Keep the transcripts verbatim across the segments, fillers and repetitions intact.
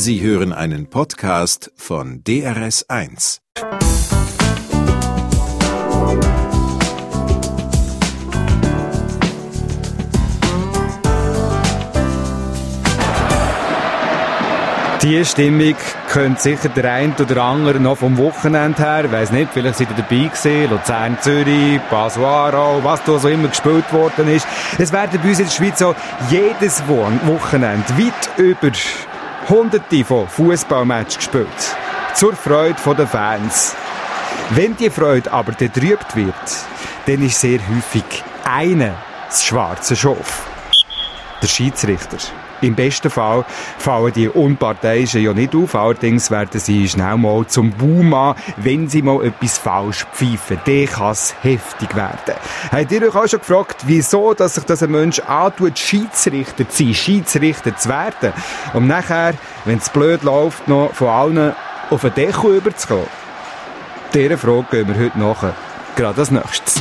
Sie hören einen Podcast von D R S eins. Die Stimmung könnte sicher der eine oder andere noch vom Wochenende her, ich weiss nicht, vielleicht seid ihr dabei gewesen, Luzern, Zürich, Basel-Aarau, was da so immer gespielt worden ist. Es werden bei uns in der Schweiz so jedes Wochenende weit über Hunderte von Fußballmatches gespielt. Zur Freude der Fans. Wenn die Freude aber getrübt wird, dann ist sehr häufig einer das schwarze Schaf. Der Schiedsrichter. Im besten Fall fallen die Unparteiischen ja nicht auf, allerdings werden sie schnell mal zum Boom an, wenn sie mal etwas falsch pfeifen. Dann kann es heftig werden. Habt ihr euch auch schon gefragt, wieso dass sich das ein Mensch antut, Schiedsrichter zu sein, Schiedsrichter zu werden, um nachher, wenn es blöd läuft, noch von allen auf den Deckel überzukommen? Dieser Frage gehen wir heute nach. Gerade als nächstes.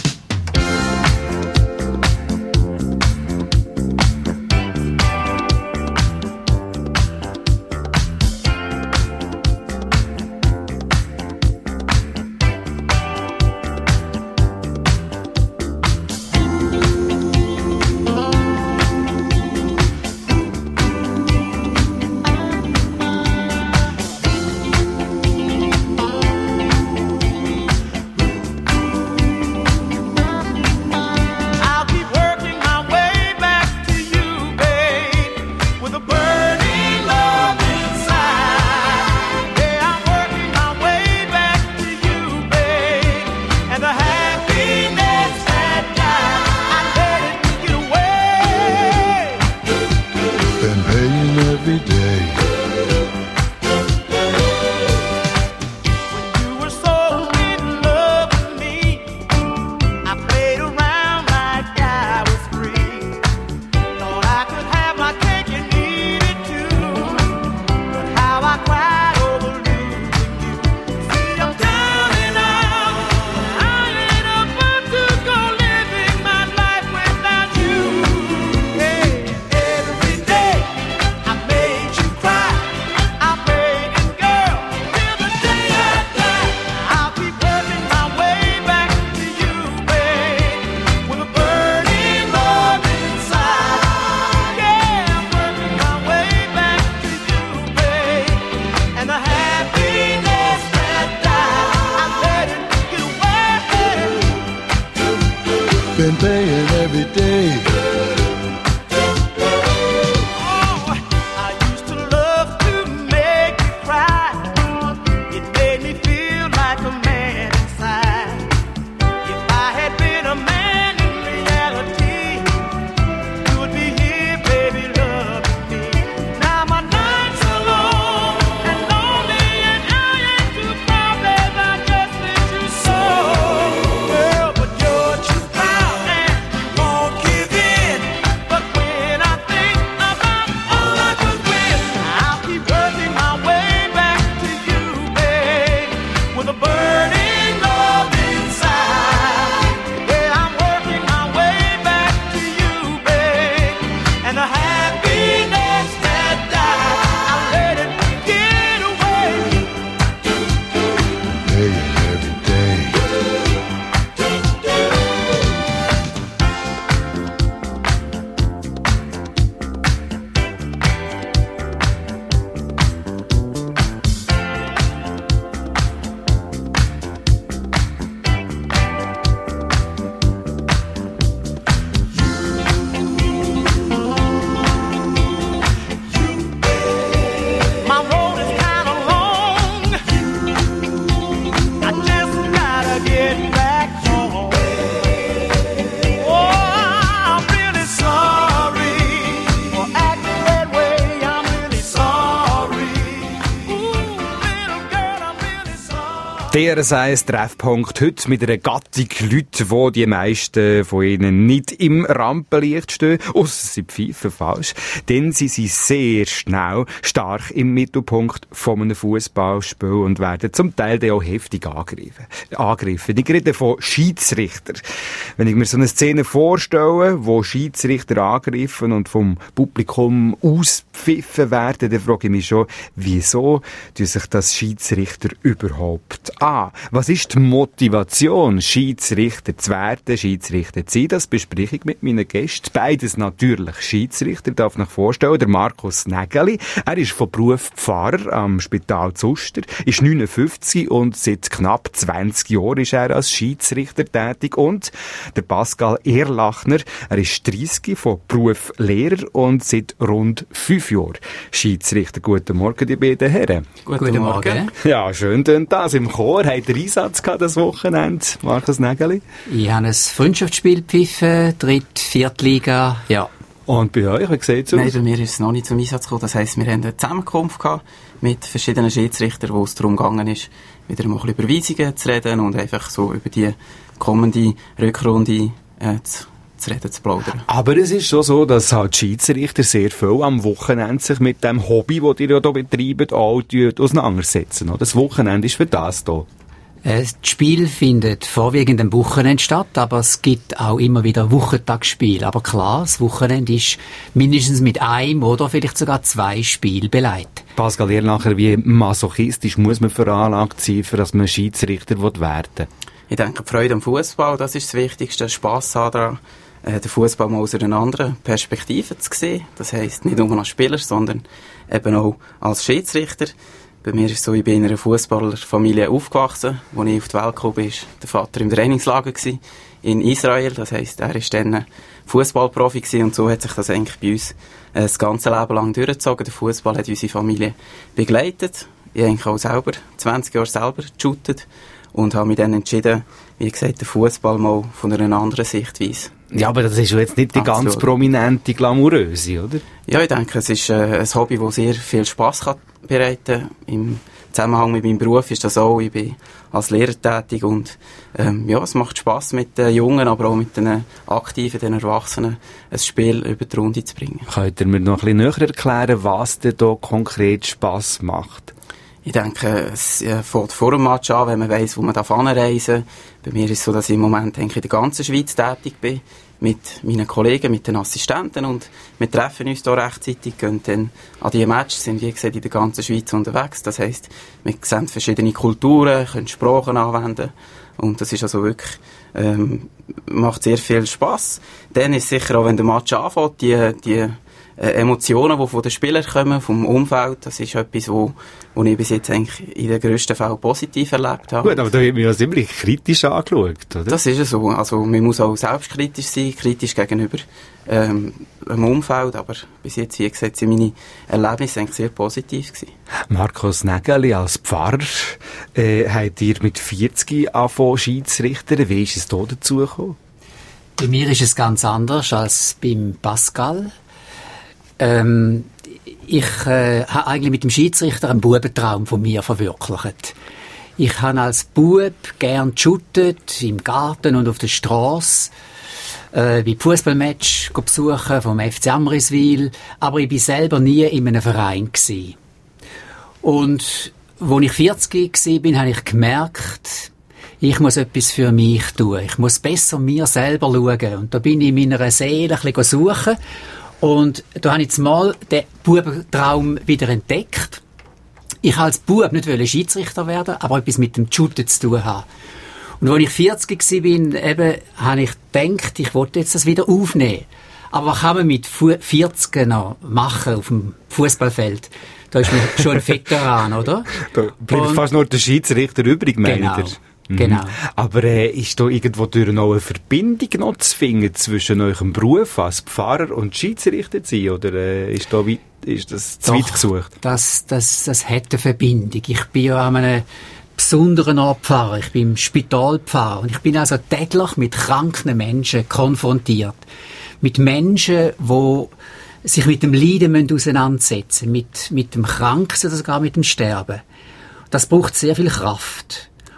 Been paying every day. Oh, I used to love to make you cry. It made me feel like a man inside. If I had been a man in reality, you would be here, baby, loving me. Now my nights are long and lonely, and I ain't too proud that I just miss you so. Girl, but you're too proud and won't give in. But when I think about all I could win, I'll keep working my way back to you, babe, with a burning love inside. Yeah, I'm working my way back to you, babe, and the happiness that died, I let it get away. Paying every day. D R S eins Treffpunkt heute mit einer Gattung Leute, wo die meisten von ihnen nicht im Rampenlicht stehen, ausser sie pfeifen falsch, denn sie sind sehr schnell stark im Mittelpunkt von einem Fußballspiel und werden zum Teil dann auch heftig angegriffen. angegriffen. Ich rede von Schiedsrichter. Wenn ich mir so eine Szene vorstelle, wo Schiedsrichter angegriffen und vom Publikum auspfiffen werden, dann frage ich mich schon, wieso tun sich das Schiedsrichter überhaupt an? Was ist die Motivation, Schiedsrichter zu werden, Schiedsrichter zu sein? Das bespreche ich mit meinen Gästen. Beides natürlich Schiedsrichter, darf ich vorstellen. Der Markus Nägeli, er ist von Beruf Pfarrer am Spital Zuster, ist neunundfünfzig und seit knapp zwanzig Jahren ist er als Schiedsrichter tätig. Und der Pascal Erlachner, er ist dreissig, von Beruf Lehrer und seit rund fünf Jahren Schiedsrichter. Guten Morgen, die beiden Herren. Guten, Guten Morgen. Morgen. Ja, schön tönt das. Im Chor habt ihr Einsatz gehabt das Wochenende, Markus Nägeli? Ich habe ein Freundschaftsspiel gepfiffen, Dritt-, Viertliga, ja. Und bei euch, wie sieht es aus? Nein, bei mir ist es noch nicht zum Einsatz gekommen. Das heisst, wir haben eine Zusammenkunft gehabt mit verschiedenen Schiedsrichtern, wo es darum gegangen ist, wieder mal ein bisschen über Weisungen zu reden und einfach so über die kommende Rückrunde äh, zu zu reden, zu plaudern. Aber es ist schon so, dass halt Schiedsrichter sehr viel am Wochenende sich mit dem Hobby, das ihr ja hier betreibt, auch auseinandersetzen. Das Wochenende ist für das hier. Das Spiel findet vorwiegend am Wochenende statt, aber es gibt auch immer wieder Wochentagsspiele. Aber klar, das Wochenende ist mindestens mit einem oder vielleicht sogar zwei Spielen beleidigt. Pascal Erlacher, wie masochistisch muss man veranlagt sein, für dass man Schiedsrichter werden will? Ich denke, die Freude am Fußball, das ist das Wichtigste, Spass haben daran, den Fußball mal aus einer anderen Perspektive zu sehen. Das heisst, nicht nur als Spieler, sondern eben auch als Schiedsrichter. Bei mir ist es so, ich bin in einer Fußballerfamilie aufgewachsen. Als ich auf die Welt kam, war der Vater im Trainingslager in Israel. Das heisst, er war dann Fußballprofi gewesen, und so hat sich das eigentlich bei uns das ganze Leben lang durchgezogen. Der Fußball hat unsere Familie begleitet. Ich habe eigentlich auch selber zwanzig Jahre selber geshootet und habe mich dann entschieden, wie gesagt, den Fußball mal von einer anderen Sichtweise. Ja, aber das ist jetzt nicht die Absolut. ganz prominente, glamouröse, oder? Ja, ich denke, es ist äh, ein Hobby, das sehr viel Spass kann bereiten. Im Zusammenhang mit meinem Beruf ist das auch. Ich bin als Lehrer tätig und ähm, ja, es macht Spass mit den Jungen, aber auch mit den Aktiven, den Erwachsenen, ein Spiel über die Runde zu bringen. Könnt ihr mir noch ein bisschen näher erklären, was denn da konkret Spass macht? Ich denke, es äh, fängt vor dem Match an, wenn man weiss, wo man anreisen darf. Bei mir ist es so, dass ich im Moment denke, in der ganzen Schweiz tätig bin, mit meinen Kollegen, mit den Assistenten, und wir treffen uns hier rechtzeitig, gehen dann an die Matches, sind wie gesagt in der ganzen Schweiz unterwegs. Das heisst, wir sehen verschiedene Kulturen, können Sprachen anwenden, und das ist also wirklich, ähm, macht sehr viel Spass. Dann ist sicher auch, wenn der Match anfängt, die, die Äh, Emotionen, die von den Spielern kommen, vom Umfeld, das ist etwas, wo, wo ich bis jetzt eigentlich in den grössten Fällen positiv erlebt habe. Gut, aber da wird man ja ziemlich kritisch angeschaut, oder? Das ist ja so. Also man muss auch selbstkritisch sein, kritisch gegenüber ähm, dem Umfeld, aber bis jetzt, wie gesagt, sind meine Erlebnisse eigentlich sehr positiv gewesen. Markus Nägeli, als Pfarrer, äh, habt ihr mit vierzig angefangen Schiedsrichter. Wie ist es da dazu gekommen? Bei mir ist es ganz anders als beim Pascal. Ähm, ich äh, habe eigentlich mit dem Schiedsrichter einen Bubentraum von mir verwirklicht. Ich habe als Bub gern geshootet, im Garten und auf der Strasse, äh, bei Fußballmatch besuchen vom F C Amriswil, aber ich war selber nie in einem Verein gewesen. Und als ich vierzig war, habe ich gemerkt, ich muss etwas für mich tun. Ich muss besser mir selber schauen. Und da bin ich in meiner Seele ein bisschen suchen. Und da habe ich jetzt mal den Bubentraum wieder entdeckt. Ich wollte als Bub nicht Schiedsrichter werden, aber etwas mit dem Shooten zu tun haben. Und als ich vierzig war, eben, habe ich gedacht, ich wollte jetzt das wieder aufnehmen. Aber was kann man mit vierzig noch machen auf dem Fußballfeld? Da ist man schon ein Veteran, oder? Da bleibt Und, fast nur der Schiedsrichter übrig, meint genau. ihr? Mhm. Genau. Aber äh, ist da irgendwo durch noch eine Verbindung noch zu finden zwischen eurem Beruf als Pfarrer und Schiedsrichter zu sein? Oder äh, ist, da weit, ist das zu Doch, weit gesucht? Das, das, das hat eine Verbindung. Ich bin ja an einem besonderen Ort Pfarrer. Ich bin im Spital Pfarrer. Und ich bin also täglich mit kranken Menschen konfrontiert. Mit Menschen, die sich mit dem Leiden auseinandersetzen müssen. Mit, mit dem Kranken oder sogar mit dem Sterben. Das braucht sehr viel Kraft.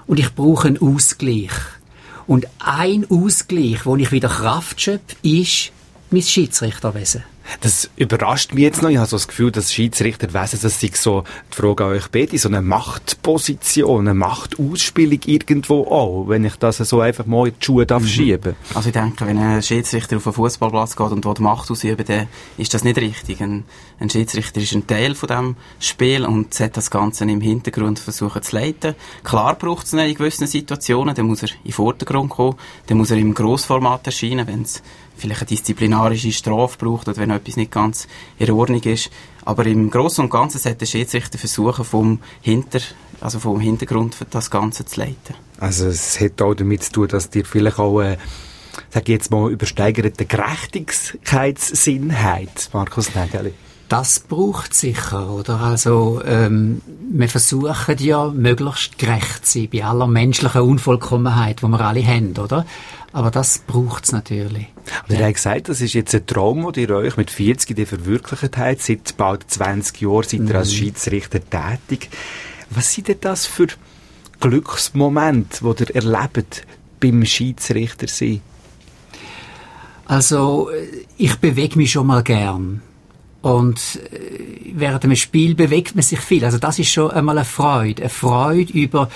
und ich brauche einen Ausgleich. Und ein Ausgleich, wo ich wieder Kraft schöpfe, ist mein Schiedsrichterwesen. Das überrascht mich jetzt noch. Ich habe so das Gefühl, dass Schiedsrichterwesen, das sei so die Frage an euch beide, so eine Machtposition, eine Machtausspielung irgendwo auch, wenn ich das so einfach mal in die Schuhe darf mhm. schieben. Also ich denke, wenn ein Schiedsrichter auf einen Fußballplatz geht und dort Macht ausüben, dann ist das nicht richtig. Ein, ein Schiedsrichter ist ein Teil von diesem Spiel und sollte das Ganze im Hintergrund versuchen zu leiten. Klar braucht es in gewissen Situationen, dann muss er in den Vordergrund kommen, dann muss er im Grossformat erscheinen, wenn es vielleicht eine disziplinarische Strafe braucht oder wenn etwas nicht ganz in Ordnung ist. Aber im Großen und Ganzen sollte der Schiedsrichter versuchen, vom, Hinter, also vom Hintergrund für das Ganze zu leiten. Also es hat auch damit zu tun, dass dir vielleicht auch, äh, sag ich jetzt mal, übersteigerte Gerechtigkeitssinn hat, Markus Nägeli. Das braucht sicher, oder? Also, ähm, wir versuchen ja, möglichst gerecht zu sein, bei aller menschlichen Unvollkommenheit, die wir alle haben, oder? Aber das braucht es natürlich. Aber ja. Ihr habt gesagt, das ist jetzt ein Traum, den ihr euch mit vierzig verwirklicht habt. Seit bald zwanzig Jahren seid ihr mhm. als Schiedsrichter tätig. Was sind denn das für Glücksmomente, die ihr erlebt beim Schiedsrichter sein? Also, ich bewege mich schon mal gern. Und während einem Spiel bewegt man sich viel. Also das ist schon einmal eine Freude. Eine Freude über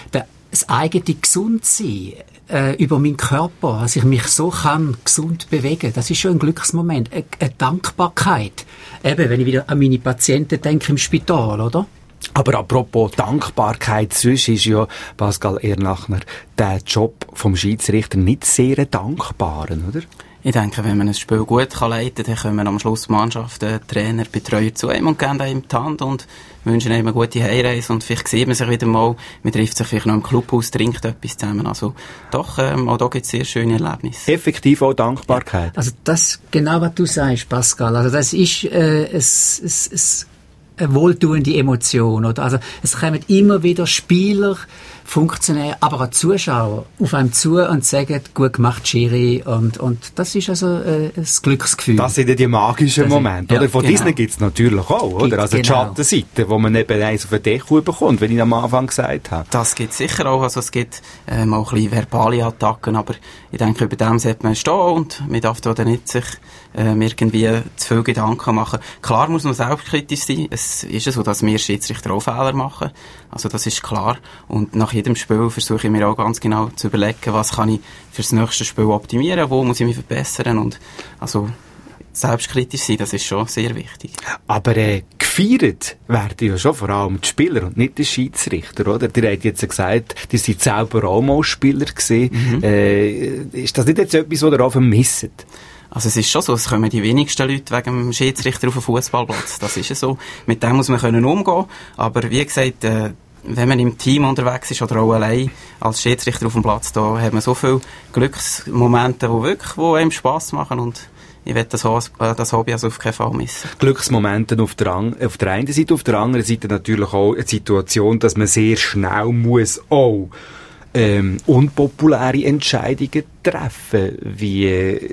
das eigene Gesundsein, äh, über meinen Körper, dass ich mich so kann gesund bewegen. Das ist schon ein Glücksmoment. Eine, eine Dankbarkeit. Eben, wenn ich wieder an meine Patienten denke im Spital, oder? Aber apropos Dankbarkeit, sonst ist ja, Pascal Erlachner, der Job vom Schiedsrichter nicht sehr dankbar, oder? Ich denke, wenn man ein Spiel gut kann leiten kann, dann kommen am Schluss die Mannschaft, der Trainer, Betreuer zu einem und geben ihm die Hand und wünschen ihm eine gute Heimreise und vielleicht sieht man sich wieder mal, man trifft sich vielleicht noch im Clubhaus, trinkt etwas zusammen. Also doch, ähm, auch da gibt es sehr schöne Erlebnisse. Effektiv auch Dankbarkeit. Also das, genau was du sagst, Pascal, also das ist äh, es, es, es eine wohltuende Emotion, oder? Also es kommen immer wieder Spieler, Funktionäre, aber auch Zuschauer auf einem zu und sagen, gut gemacht, Schiri, und, und das ist also äh, ein Glücksgefühl. Das sind ja die magischen das Momente, ist, oder? Von ja, genau. Diesen gibt es natürlich auch, oder? Gibt, also die genau. Schattenseite, wo man eben eins auf den Deckel bekommt, wie ich am Anfang gesagt habe. Das gibt es sicher auch, also es gibt ähm, auch ein bisschen verbale Attacken, aber ich denke, über dem sollte man stehen und man darf da nicht sich ähm, irgendwie zu viel Gedanken machen. Klar muss man selbstkritisch sein, es ist so, dass wir Schiedsrichter auch Fehler machen, also das ist klar, und nach jedem Spiel versuche ich mir auch ganz genau zu überlegen, was kann ich fürs nächste Spiel optimieren, wo muss ich mich verbessern, und also selbstkritisch sein, das ist schon sehr wichtig. Aber äh, gefeiert werden ja schon vor allem die Spieler und nicht die Schiedsrichter, oder? Ihr habt jetzt gesagt, ihr seid selber auch mal Spieler gewesen. Mhm. Äh, ist das nicht jetzt etwas, was ihr auch vermisst? Also es ist schon so, es kommen die wenigsten Leute wegen dem Schiedsrichter auf den Fußballplatz. Das ist ja so. Mit dem muss man können umgehen. Aber wie gesagt, äh, wenn man im Team unterwegs ist oder auch allein als Schiedsrichter auf dem Platz, da hat man so viele Glücksmomente, die wirklich, die einem Spass machen, und ich will das, das Hobby also auf keinen Fall missen. Glücksmomente auf der, auf der einen Seite, auf der anderen Seite natürlich auch eine Situation, dass man sehr schnell muss auch ähm, unpopuläre Entscheidungen treffen. Wie,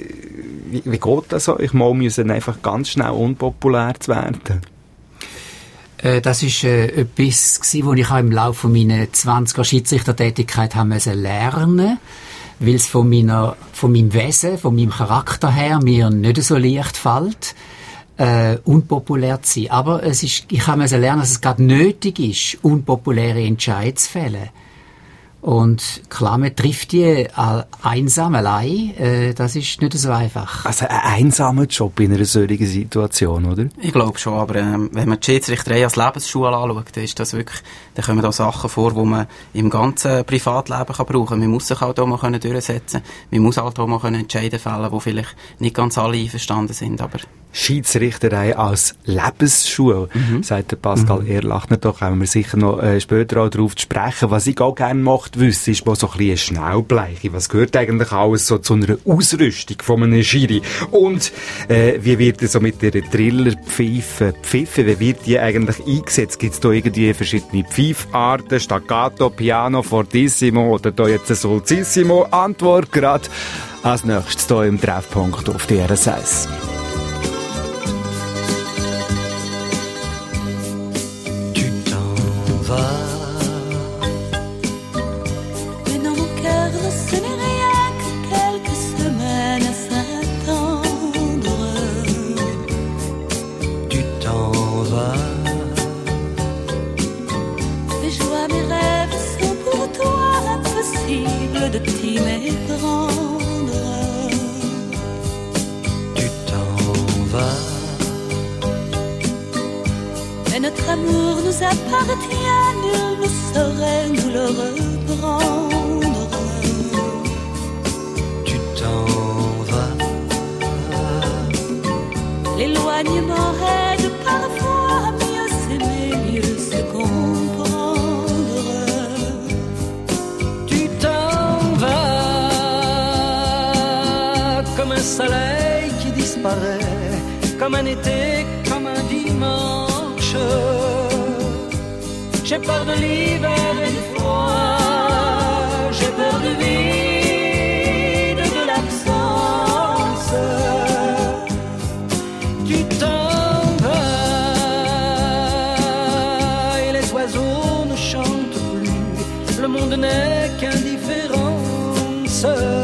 wie, wie geht das euch? Mal müssen einfach ganz schnell unpopulär zu werden? Das war äh, etwas, was ich auch im Laufe meiner zwanziger Schiedsrichtertätigkeit haben müssen lernen, weil es von, meiner, von meinem Wesen, von meinem Charakter her mir nicht so leicht fällt, äh, unpopulär zu sein. Aber es ist, ich habe müssen lernen, dass es gerade nötig ist, unpopuläre Entscheidungen zu fällen. Und klar, man trifft die äh, einsam, allein. Äh, das ist nicht so einfach. Also ein einsamer Job in einer solchen Situation, oder? Ich glaube schon, aber ähm, wenn man die Schiedsrichterei als Lebensschule anschaut, dann ist das wirklich, dann kommen da Sachen vor, die man im ganzen Privatleben kann brauchen kann. Man muss sich halt auch mal können durchsetzen. Man muss halt auch mal können Entscheidungen fällen, wo vielleicht nicht ganz alle einverstanden sind, aber Schiedsrichterei als Lebensschule, mhm. sagt der Pascal mhm. Erlachner. Da kommen wir sicher noch äh, später auch darauf zu sprechen. Was ich auch gerne möchte wissen, ist mal so ein bisschen eine Schnellbleiche. Was gehört eigentlich alles so zu einer Ausrüstung von einem Schiri? Und äh, wie wird es so mit der Trillerpfeife pfiffen? Wie wird die eigentlich eingesetzt? Gibt es da irgendwie verschiedene Pfeifarten? Staccato, Piano, Fortissimo oder da jetzt ein Solzissimo? Antwort gerade als nächstes hier im Treffpunkt auf D R S eins. les prendre. Tu t'en vas. Mais notre amour nous appartient, nul ne saurait nous le reprendre. Tu t'en vas. L'éloignement aide parfois à mieux s'aimer, mieux se comprendre. Tu t'en vas comme un soleil qui disparaît, comme un été, comme un dimanche. J'ai peur de l'hiver et du froid, j'ai peur du vide et de l'absence. Tu t'en vas et les oiseaux ne chantent plus, le monde n'est qu'indifférence.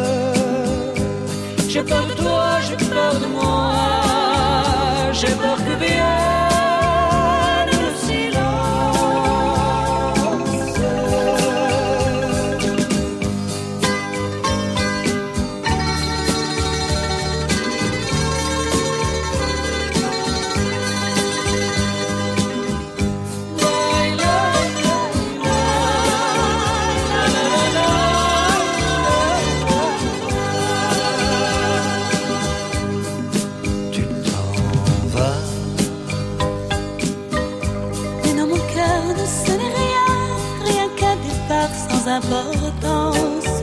J'ai peur de toi, j'ai peur de moi, j'ai peur que vienne le silence. Tu t'en vas. Mais dans mon cœur ne sonnait rien, rien qu'un départ sans importance.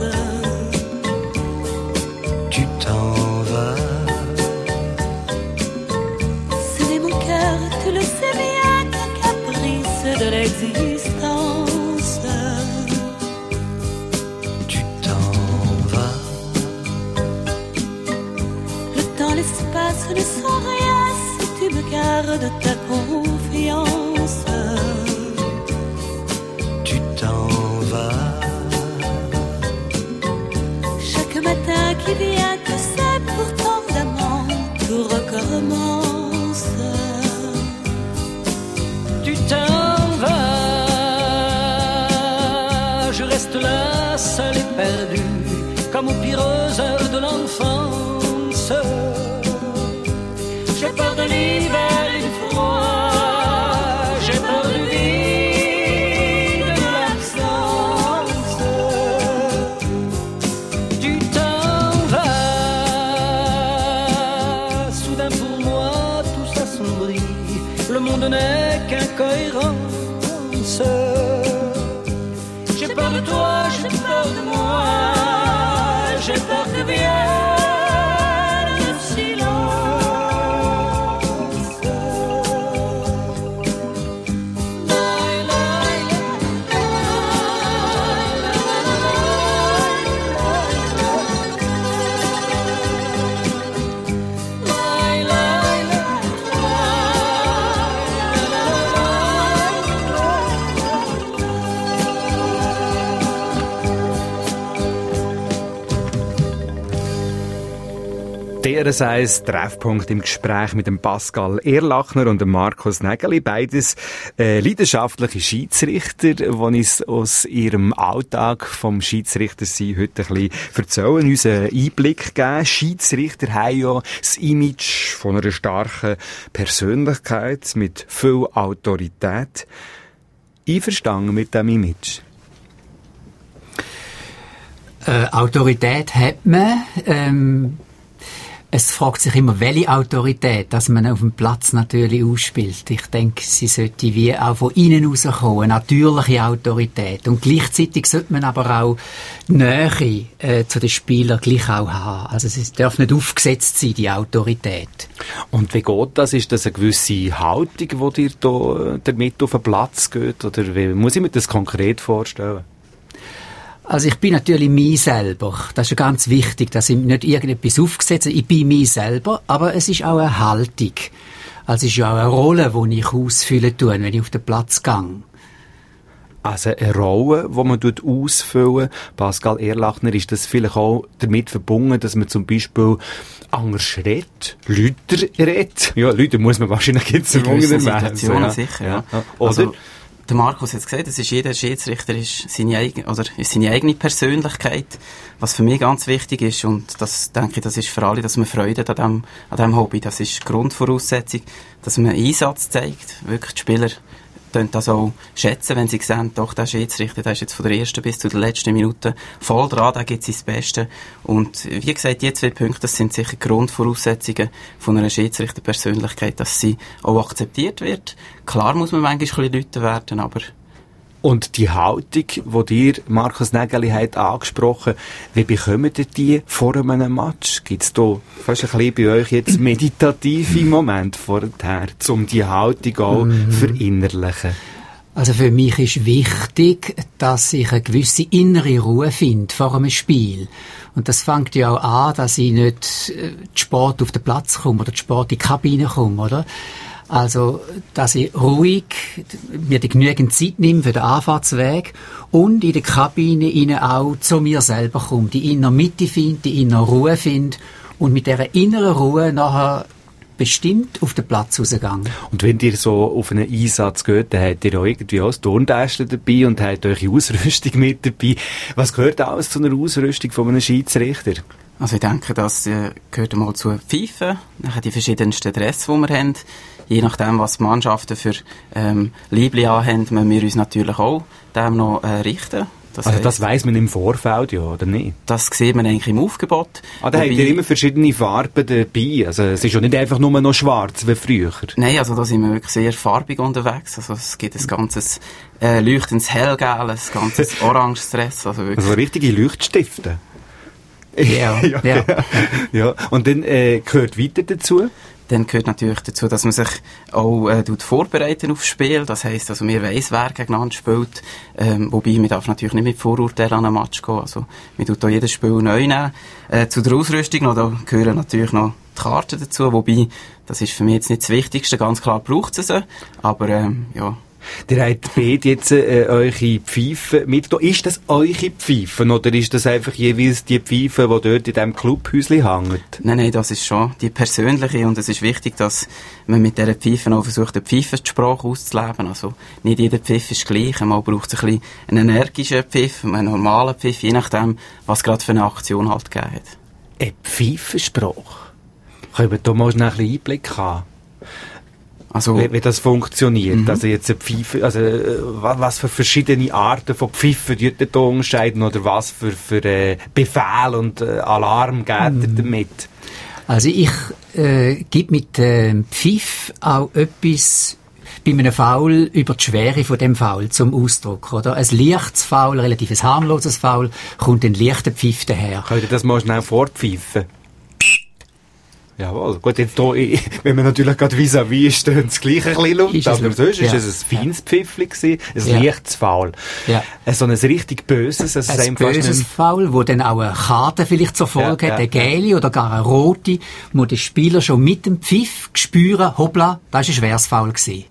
Tu t'en vas. Ce n'est mon cœur, tu le sais bien, qu'un caprice de l'existence. Tu t'en vas. Le temps, l'espace ne sont rien si tu me gardes ta confiance. Tu t'en vas. Chaque matin qui vient, tu sais, pour tant d'amants, tout recommence. Tu t'en vas. Je reste là, seul et perdu, comme aux pires heures de l'enfance. J'ai peur de l'hiver et du froid, j'ai peur du vide et de l'absence. Tu t'en vas. Soudain pour moi tout s'assombrit, le monde n'est qu'incohérence. J'ai peur de toi, j'ai peur de moi, j'ai peur que vienne le silence. Laï, laï, laï, laï, D R S eins Treffpunkt im Gespräch mit dem Pascal Erlachner und dem Markus Nägeli. Beides äh, leidenschaftliche Schiedsrichter, die uns aus ihrem Alltag vom Schiedsrichtersein heute ein bisschen erzählen, uns einen Einblick geben. Schiedsrichter haben ja das Image von einer starken Persönlichkeit mit viel Autorität. Einverstanden mit diesem Image? Äh, Autorität hat man. Ähm, es fragt sich immer, welche Autorität, dass man auf dem Platz natürlich ausspielt. Ich denke, sie sollte wie auch von innen rauskommen, eine natürliche Autorität. Und gleichzeitig sollte man aber auch Nähe äh, zu den Spielern gleich auch haben. Also es darf nicht aufgesetzt sein, die Autorität. Und wie geht das? Ist das eine gewisse Haltung, die dir da damit auf den Platz geht? Oder wie muss ich mir das konkret vorstellen? Also ich bin natürlich mich selber. Das ist ja ganz wichtig, dass ich nicht irgendetwas aufgesetzt habe. Ich bin mich selber, aber es ist auch eine Haltung. Also es ist ja auch eine Rolle, die ich ausfüllen tue, wenn ich auf den Platz gehe. Also eine Rolle, die man ausfüllen. Pascal Erlachner, ist das vielleicht auch damit verbunden, dass man zum Beispiel anders redet, lauter redet? Ja, Leute muss man wahrscheinlich jetzt in gewissen erwähnen. Situationen Ja. sicher, ja. Ja. Oder? Also, der Markus hat es gesagt, das ist jeder Schiedsrichter ist seine eigene, oder ist seine eigene Persönlichkeit, was für mich ganz wichtig ist, und das denke ich, das ist für alle, dass man Freude an dem, an dem Hobby, das ist die Grundvoraussetzung, dass man Einsatz zeigt, wirklich die Spieler können das auch schätzen, wenn sie sehen, doch, der Schiedsrichter, der ist jetzt von der ersten bis zu der letzten Minute voll dran, der gibt sein Bestes. Und wie gesagt, die zwei Punkte, das sind sicher Grundvoraussetzungen von einer Schiedsrichterpersönlichkeit, dass sie auch akzeptiert wird. Klar muss man manchmal ein bisschen Leute werden, aber... Und die Haltung, die dir, Markus Nägeli, hat angesprochen, wie bekommt ihr die vor einem Match? Gibt es da fast ein bisschen bei euch jetzt meditative Momente vorher, um die Haltung auch mhm. verinnerlichen? Also für mich ist wichtig, dass ich eine gewisse innere Ruhe finde vor einem Spiel. Und das fängt ja auch an, dass ich nicht äh, Sport auf den Platz komme oder Sport in die Kabine komme, oder? Also, dass ich ruhig mir die genügend Zeit nehme für den Anfahrtsweg und in der Kabine innen auch zu mir selber komme, die innere Mitte finde, die innere Ruhe finde und mit dieser inneren Ruhe nachher bestimmt auf den Platz rausgegangen. Und wenn ihr so auf einen Einsatz geht, dann habt ihr auch irgendwie auch das Turntäschchen dabei und habt eure Ausrüstung mit dabei. Was gehört alles zu einer Ausrüstung von einem Schiedsrichter? Also ich denke, das äh, gehört einmal zu FIFA, nachher die verschiedensten Dress, die wir haben. Je nachdem, was die Mannschaften für ähm, Liebli anhaben, müssen wir uns natürlich auch dem noch äh, richten. Das also heisst, das weiss man im Vorfeld, ja, oder nicht? Das sieht man eigentlich im Aufgebot. Ah, da habt ihr immer verschiedene Farben dabei. Also es ist ja nicht einfach nur noch schwarz wie früher. Nein, also da sind wir wirklich sehr farbig unterwegs. Also es gibt ein ganzes äh, leuchtendes Hellgel, ein ganzes oranges Dress. Also, wirklich. Also richtige Leuchtstifte. Ja, ja. ja. ja. Und dann äh, gehört weiter dazu? Dann gehört natürlich dazu, dass man sich auch äh, vorbereiten aufs Spiel. Das heisst, also man weiss, wer gegeneinander spielt. Ähm, wobei, man darf natürlich nicht mit Vorurteilen an einen Match gehen. Also, man tut auch jedes Spiel neu nehmen. Äh, zu der Ausrüstung noch, da gehören natürlich noch die Karten dazu. Wobei, das ist für mich jetzt nicht das Wichtigste. Ganz klar braucht es sie. Aber, ähm, ja. Ihr habt beide jetzt äh, eure Pfeifen mitgenommen. Ist das eure Pfeifen oder ist das einfach jeweils die Pfeife, die dort in diesem Clubhäuschen hängt? Nein, nein, das ist schon die persönliche und es ist wichtig, dass man mit dieser Pfeife auch versucht, die Pfeifensprache auszuleben. Also nicht jeder Pfiff ist gleich. Man braucht ein bisschen einen energischen Pfiff, einen normalen Pfiff, je nachdem, was gerade für eine Aktion halt gegeben hat. Eine Pfeifensprache? Können wir da mal schnell ein bisschen Einblick haben? Also, wie, wie das funktioniert. Mhm. Also jetzt eine Pfeife, also was für verschiedene Arten von Pfeifen die da unterscheiden oder was für, für äh, Befehl und äh, Alarm geht mhm. damit? Also ich äh, gebe mit dem äh, Pfiff auch etwas bei einem Foul über die Schwere von dem Foul zum Ausdruck, oder? Ein leichtes Foul, relativ ein harmloses Foul, kommt ein leichter Pfiff daher. Könnt ihr das mal schnell vorpfeifen? Jawohl. Gut, jetzt hier, wenn man natürlich gerade vis-à-vis ist, dann das gleiche ein bisschen laut, aber sonst ja. ist es ein feines Pfiffli gewesen, ein ja. leichtes Foul. Ja. So ein richtig böses, also ein böses Foul, wo dann auch eine Karte vielleicht zur Folge ja, hat, ja, eine gelbe oder gar eine rote, wo der Spieler schon mit dem Pfiff spüren, hoppla, das war ein schweres Foul gewesen.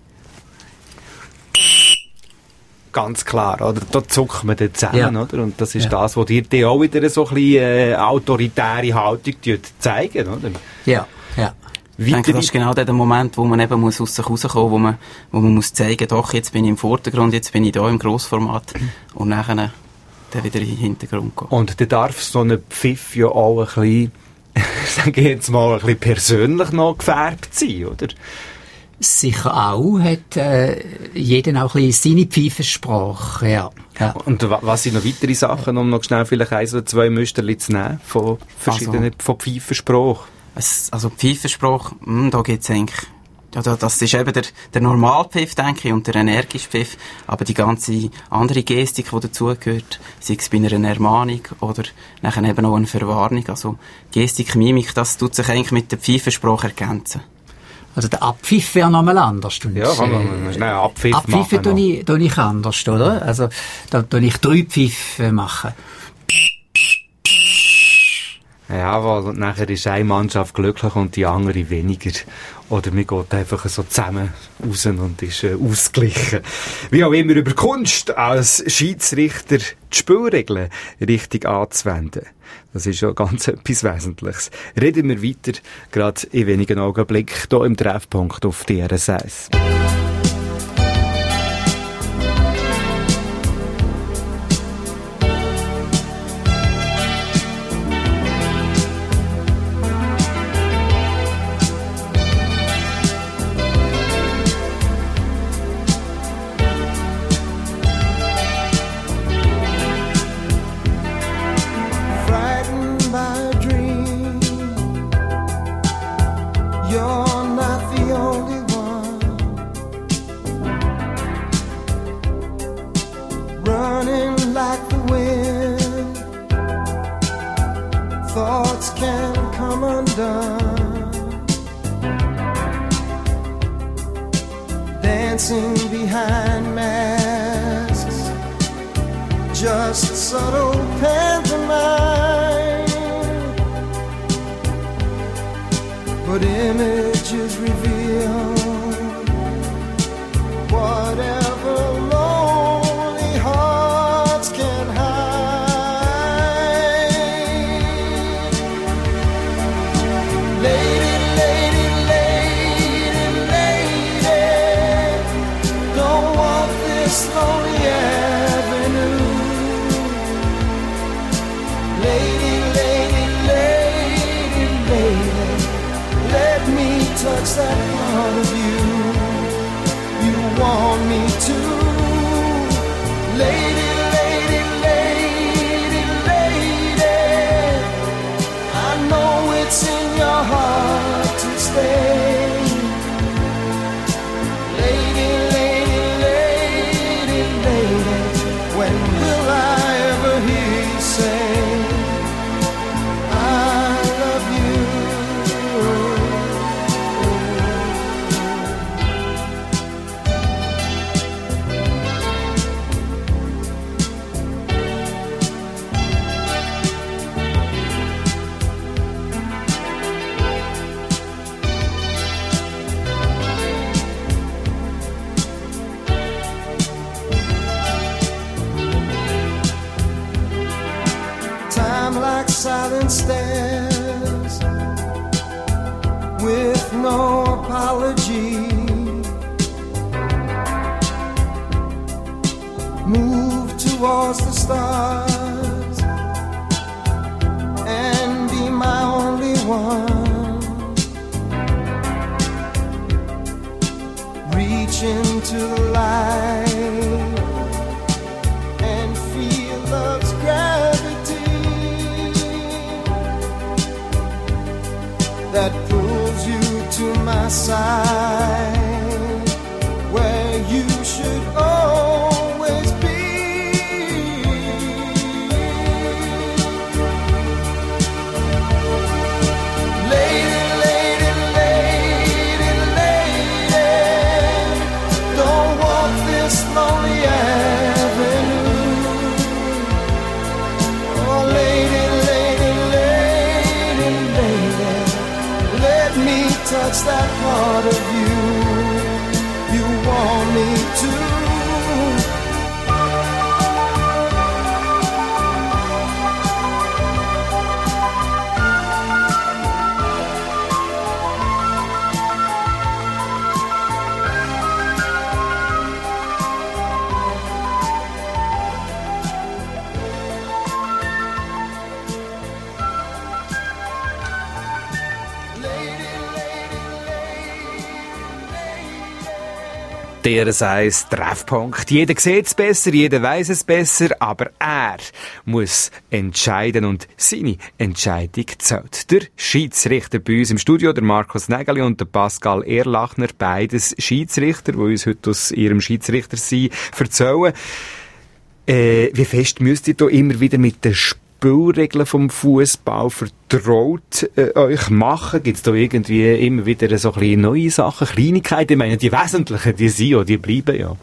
Ganz klar, oder? Da zuckt man dann zusammen, ja. oder? Und das ist ja. das, was dir dann auch wieder so ein bisschen äh, autoritäre Haltung zeigen, oder? Ja, ja. Ich denke, das ist genau der Moment, wo man eben muss aus sich rauskommen, wo man, wo man muss zeigen, doch, jetzt bin ich im Vordergrund, jetzt bin ich da im Grossformat und nachher dann wieder in den Hintergrund gehen. Und dann darf so ein Pfiff ja auch ein bisschen, sage ich jetzt mal, ein bisschen persönlich noch gefärbt sein, oder? Sicher auch, hat äh, jeder auch ein bisschen seine Pfeifensprache, ja. ja. Und was sind noch weitere Sachen, um noch schnell vielleicht eins oder zwei Müsterchen zu nehmen, von verschiedenen, also, von Pfeifensprache? Also Pfeifensprache, mh, da gibt's eigentlich, ja, das ist eben der, der Normalpfiff, denke ich, und der energische Pfiff, aber die ganze andere Gestik, die dazugehört, sei es bei einer Ermahnung oder nachher eben auch eine Verwarnung, also Gestik, Mimik, das tut sich eigentlich mit der Pfeifensprache ergänzen. Also der Abpfiff wäre nochmal anders. Ja, kann man schnell Abpfiff machen. Abpfiffe tue ich, tue ich anders, oder? Also da tue ich drei Pfiffe machen. Ja, weil nachher ist eine Mannschaft glücklich und die andere weniger. Oder man geht einfach so zusammen raus und ist äh, ausgeglichen. Wie auch immer über Kunst als Schiedsrichter die Spielregeln richtig anzuwenden. Das ist ja ganz etwas Wesentliches. Reden wir weiter, gerade in wenigen Augenblicken, hier im Treffpunkt auf D R S eins. dancing behind masks, just subtle pantomime, but images reveal whatever lonely hearts can hide. Lady, lady, lady, lady, don't walk this lonely avenue. Lady, lady, lady, lady, let me touch that part of you you want me to. Lady, lady, lady, lady, I know it's in your heart to stay. Lady, lady, lady, lady, when will I ever hear you say I love you? Like silent stairs with no apology, move towards the stars and be my only one. Reach into the light and feel love's gravity that pulls you to my side, where you should always be. Lady, lady, lady, lady, don't walk this lonely avenue. Oh, lady, lady, lady, lady, let me touch that part of you you want me to. D R S eins Treffpunkt. Jeder sieht es besser, jeder weiss es besser, aber er muss entscheiden und seine Entscheidung zählt. Der Schiedsrichter bei uns im Studio, der Markus Nägeli und der Pascal Erlachner, beides Schiedsrichter, die uns heute aus ihrem Schiedsrichtersein erzählen. Äh, wie fest müsst ihr da immer wieder mit den Spielregeln vom Fußball vertraut äh, euch machen? Gibt es da irgendwie immer wieder so ein bisschen neue Sachen, Kleinigkeiten? Ich meine, die wesentlichen, die sind ja, die bleiben ja.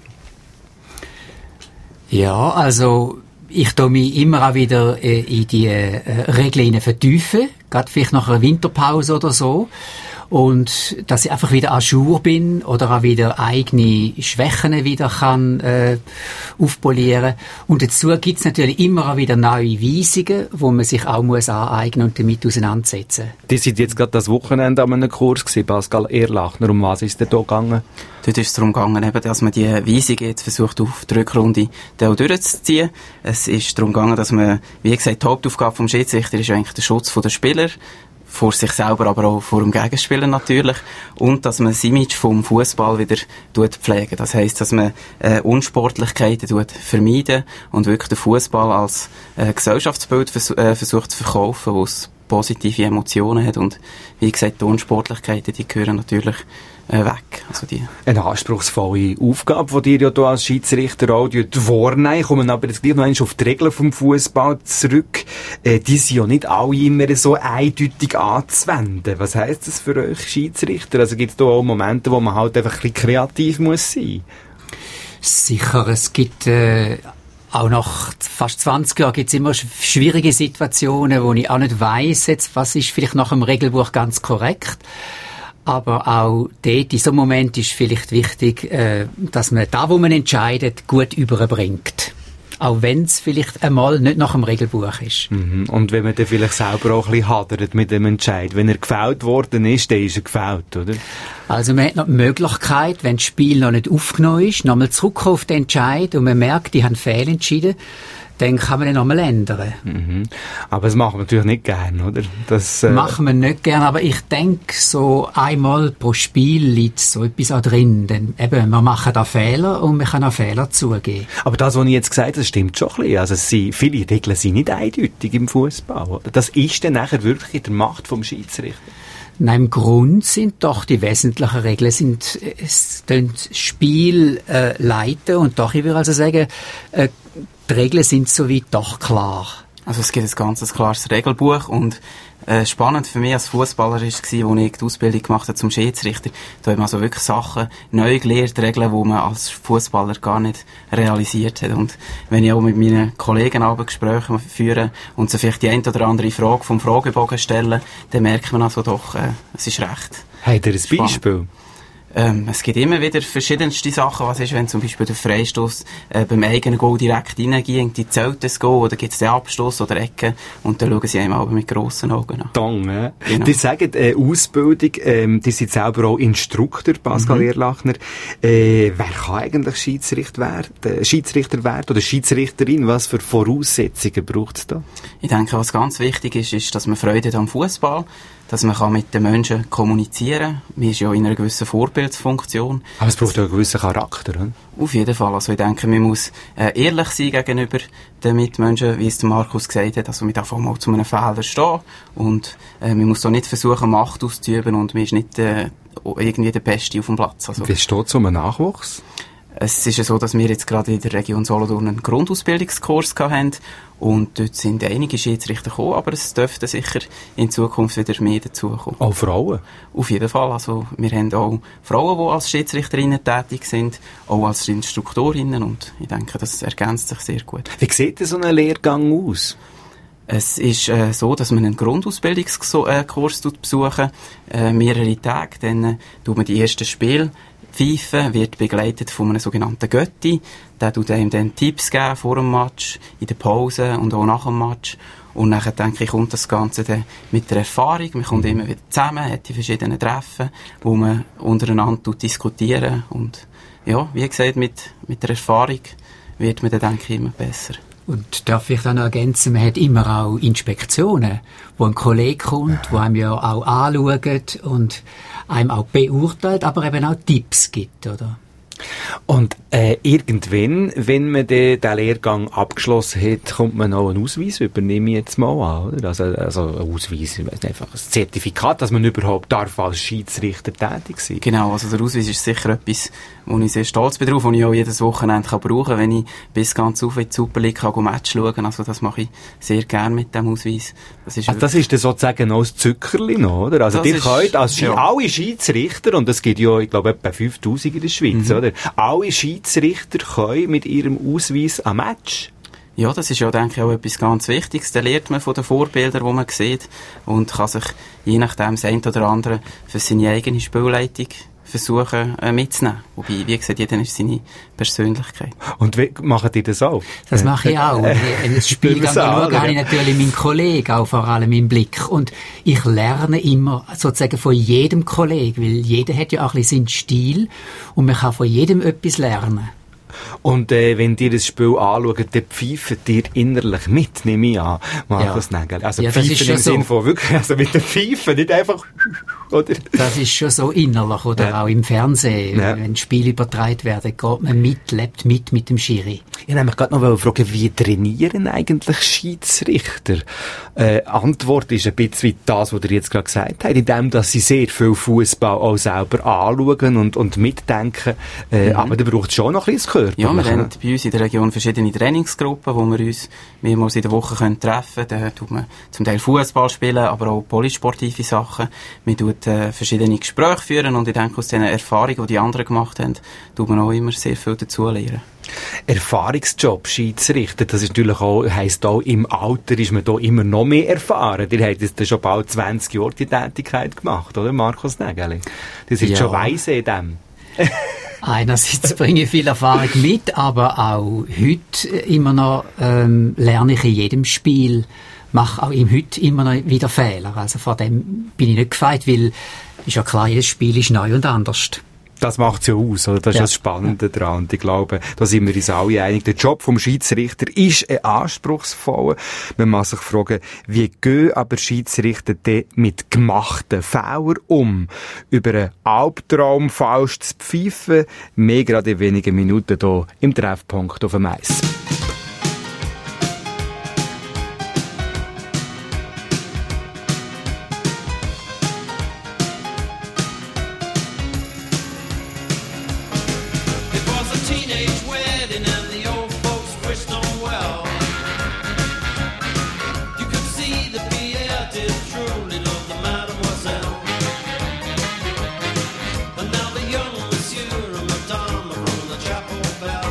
Ja, also ich tue mich immer auch wieder äh, in die äh, Regeln vertiefen, gerade vielleicht nach einer Winterpause oder so. Und dass ich einfach wieder à jour bin oder auch wieder eigene Schwächen wieder kann äh, aufpolieren. Und dazu gibt's natürlich immer auch wieder neue Weisungen, wo man sich auch muss aneignen und damit auseinandersetzen. Die sind jetzt gerade das Wochenende an einem Kurs gewesen, Pascal Erlachner. Um was ist es denn da gegangen? Dort ist es darum gegangen, eben, dass man die Weisungen jetzt versucht, auf die Rückrunde auch durchzuziehen. Es ist darum gegangen, dass man, wie gesagt, die Hauptaufgabe vom Schiedsrichter ist eigentlich der Schutz der Spieler. Vor sich selber, aber auch vor dem Gegenspieler natürlich. Und dass man das Image vom Fußball wieder pflegen. Das heisst, dass man äh, Unsportlichkeiten vermeiden und wirklich den Fußball als äh, Gesellschaftsbild vers äh, versucht zu verkaufen, wo es positive Emotionen hat. Und wie gesagt, die Unsportlichkeiten, die gehören natürlich äh, weg. so die. Eine anspruchsvolle Aufgabe, die dir ja hier als Schiedsrichter auch wahrnehmen. Kommen aber jetzt gleich noch einmal auf die Regeln vom Fußball zurück. Äh, die sind ja nicht alle immer so eindeutig anzuwenden. Was heisst das für euch Schiedsrichter? Also gibt es da auch Momente, wo man halt einfach ein bisschen kreativ muss sein? Sicher, es gibt äh, auch nach fast zwanzig Jahren gibt es immer schwierige Situationen, wo ich auch nicht weiss, jetzt, was ist vielleicht nach dem Regelbuch ganz korrekt. Aber auch dort, in so einem Moment ist vielleicht wichtig, äh, dass man da, wo man entscheidet, gut überbringt. Auch wenn es vielleicht einmal nicht nach dem Regelbuch ist. Mhm. Und wenn man dann vielleicht selber auch ein bisschen hadert mit dem Entscheid. Wenn er gefällt worden ist, dann ist er gefällt, oder? Also man hat noch die Möglichkeit, wenn das Spiel noch nicht aufgenommen ist, nochmal zurückkommen auf den Entscheid und man merkt, die haben fehlentschieden, dann kann man den nochmal ändern. Mhm. Aber das machen wir natürlich nicht gern, oder? Das äh machen wir nicht gern, aber ich denke, so einmal pro Spiel liegt so etwas auch drin. Denn eben, wir machen da Fehler und wir können auch Fehler zugeben. Aber das, was ich jetzt gesagt habe, das stimmt schon ein bisschen. Also es sind, viele Regeln sind nicht eindeutig im Fußball, oder? Das ist dann nachher wirklich in der Macht vom Schiedsrichter. Nein, im Grund sind doch die wesentlichen Regeln, sind, es das Spiel äh, leiten und doch, ich würde also sagen, äh, die Regeln sind soweit doch klar. Also es gibt ein ganz klares Regelbuch und äh, spannend für mich als Fußballer war, als ich die Ausbildung gemacht habe zum Schiedsrichter, da hat man also wirklich Sachen neu gelernt, Regeln, die man als Fußballer gar nicht realisiert hat. Und wenn ich auch mit meinen Kollegen Gespräche führe und sie vielleicht die eine oder andere Frage vom Fragebogen stellen, dann merkt man also doch, äh, es ist recht. Habt ihr ein Beispiel? Ähm, es gibt immer wieder verschiedenste Sachen. Was ist, wenn zum Beispiel der Freistoß äh, beim eigenen Goal direkt reingeht, die zählt das Goal, oder gibt es den Abstoß oder Ecke, und dann schauen sie einem aber mit grossen Augen an. Dong, äh? Genau. Die sagen, äh, Ausbildung, ähm, die sind selber auch Instruktor, Pascal mhm. Erlachner. Äh, wer kann eigentlich Schiedsrichter werden, Schiedsrichter werden oder Schiedsrichterin? Was für Voraussetzungen braucht es da? Ich denke, was ganz wichtig ist, ist, dass man Freude hat am Fußball, dass man kann mit den Menschen kommunizieren kann. Man ist ja in einer gewissen Vorbildsfunktion. Aber es braucht ja einen gewissen Charakter, oder? Auf jeden Fall. Also ich denke, man muss äh, ehrlich sein gegenüber den Mitmenschen, wie es der Markus gesagt hat. Also man darf auch mal zu einem Fehler stehen. Und äh, man muss da nicht versuchen, Macht auszuüben, und man ist nicht äh, irgendwie der Beste auf dem Platz. Also, wie steht es um einen Nachwuchs? Es ist ja so, dass wir jetzt gerade in der Region Solothurn einen Grundausbildungskurs hatten und dort sind einige Schiedsrichter gekommen, aber es dürfte sicher in Zukunft wieder mehr dazukommen. Auch Frauen? Auf jeden Fall. Also wir haben auch Frauen, die als Schiedsrichterinnen tätig sind, auch als Instruktorinnen, und ich denke, das ergänzt sich sehr gut. Wie sieht denn so ein Lehrgang aus? Es ist äh, so, dass man einen Grundausbildungskurs äh, besuchen, äh, mehrere Tage, dann äh, tut man die ersten Spiele pfeifen, wird begleitet von einem sogenannten Götti. Der tut einem dann Tipps geben vor dem Match, in der Pause und auch nach dem Match. Und dann, denke ich, kommt das Ganze dann mit der Erfahrung. Man kommt immer wieder zusammen, hat die verschiedenen Treffen, wo man untereinander diskutieren. Und ja, wie gesagt, mit, mit der Erfahrung wird man dann, denke ich, immer besser. Und darf ich dann noch ergänzen, man hat immer auch Inspektionen, wo ein Kollege kommt, wo einem ja auch anschaut und einem auch beurteilt, aber eben auch Tipps gibt, oder? Und äh, irgendwann, wenn man den, den Lehrgang abgeschlossen hat, kommt man auch einen Ausweis über, nehme ich jetzt mal an, oder? Also, also ein Ausweis, ich weiss nicht, einfach ein Zertifikat, dass man überhaupt darf als Schiedsrichter tätig sein. Genau, also der Ausweis ist sicher etwas, wo ich sehr stolz bin drauf, und ich auch jedes Wochenende kann brauchen, wenn ich bis ganz auf in die Super League kann Match schauen. Also das mache ich sehr gerne mit dem Ausweis. Das ist, also das ist dann sozusagen noch ein Zückerli noch, oder? Also ihr könnt als Schi- ja. alle Schiedsrichter, und es gibt ja, ich glaube, etwa fünftausend in der Schweiz, mhm. oder? Alle Schiedsrichter können mit ihrem Ausweis am Match. Ja, das ist ja, denke ich, auch etwas ganz Wichtiges. Da lernt man von den Vorbildern, die man sieht, und kann sich je nachdem das eine oder andere für seine eigene Spielleitung versuchen äh, mitzunehmen. Wobei, wie gesagt, jeder ist seine Persönlichkeit. Und wie macht ihr das auch? Das mache ich auch. Wenn ich Spiel schaue, habe ich natürlich meinen Kollegen auch vor allem im Blick. Und ich lerne immer sozusagen von jedem Kollegen, weil jeder hat ja auch ein bisschen seinen Stil und man kann von jedem etwas lernen. Und äh, wenn ihr das Spiel anschaut, dann pfeift ihr innerlich mit, nehme ich an, Markus ja. Nägel. Also ja, pfeifen im ja Sinn so. von wirklich, also mit der Pfeife, nicht einfach... oder? Das ist schon so innerlich, oder Ja. auch im Fernsehen, Ja. wenn Spiele übertragen werden, geht man mit, lebt mit mit dem Schiri. Ich wollte gerade noch fragen, wie trainieren eigentlich Schiedsrichter? Äh, Antwort ist ein bisschen wie das, was ihr jetzt gerade gesagt habt, indem dass sie sehr viel Fußball auch selber anschauen und, und mitdenken. Äh, Mhm. Aber da braucht es schon noch ein bisschen das Körper. Ja, wir haben bei uns in der Region verschiedene Trainingsgruppen, wo wir uns mehrmals in der Woche können treffen können. Da tut man zum Teil Fußball spielen, aber auch polysportive Sachen. Wir tut äh, verschiedene Gespräche führen und ich denke, aus den Erfahrungen, die die anderen gemacht haben, tut man auch immer sehr viel dazu lernen. Erfahrungsjob, Schiedsrichter, das ist natürlich auch, heisst auch, im Alter ist man da immer noch mehr erfahren. Ihr habt jetzt schon bald zwanzig Jahre die Tätigkeit gemacht, oder, Markus Nägeli? Das ist Ja. schon weise in dem. Einerseits bringe ich viel Erfahrung mit, aber auch heute immer noch ähm, lerne ich in jedem Spiel, mache auch im heute immer noch wieder Fehler. Also vor dem bin ich nicht gefeit, weil ist ja klar, jedes Spiel ist neu und anders. Das macht's ja aus, oder? Das ist Ja. das Spannende daran. Und ich glaube, da sind wir uns alle einig. Der Job vom Schiedsrichter ist ein anspruchsvoller. Man muss sich fragen, wie gehen aber Schiedsrichter denn mit gemachten Fehlern um? Über einen Albtraum falsch zu pfeifen, mehr gerade in wenigen Minuten hier im Treffpunkt auf dem Eis. It was a teenage wedding and the old folks wished them well. You could see that Pierre did truly love the mademoiselle. And now the young monsieur and madame have rung the chapel bell.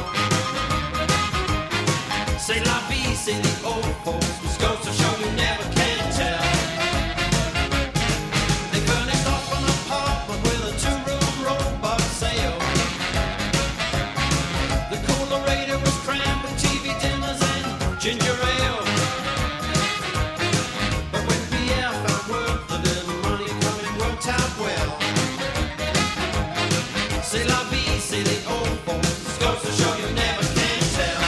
C'est la vie, say the old folks, which goes to show you never can tell. They furnished off an apartment with a two-room robot sale. The coolerator was crammed with T V dinners and ginger ale. But when Pierre found word the little money coming worked out well. C'est la vie, say the old folks, goes to show you never can tell.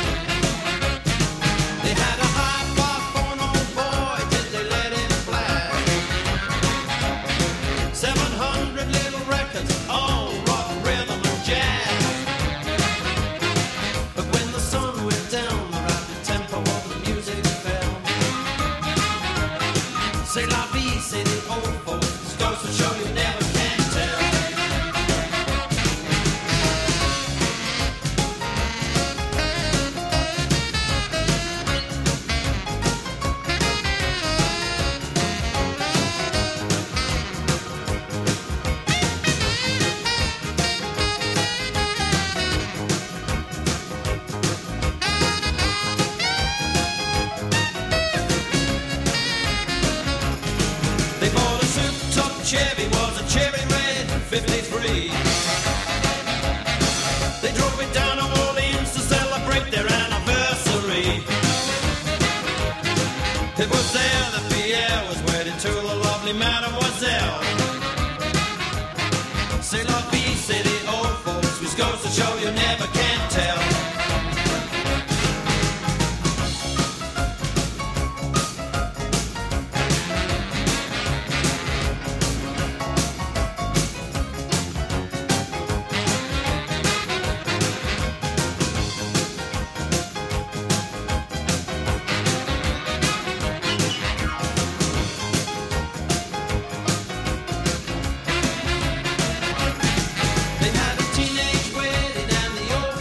They had a high-five for an old boy, did they let it fly? Seven hundred little records, all rock, rhythm and jazz. But when the sun went down, the rapid tempo of the music fell. C'est la vie, say the old folks, goes to show you never can tell. They bought a souped-up Chevy, was a cherry red fifty-three. They drove it down to Orleans to celebrate their anniversary. It was there that Pierre was wedded to the lovely mademoiselle. C'est la vie, say the old folks, which goes to show you never can tell. They had a teenage wedding and the old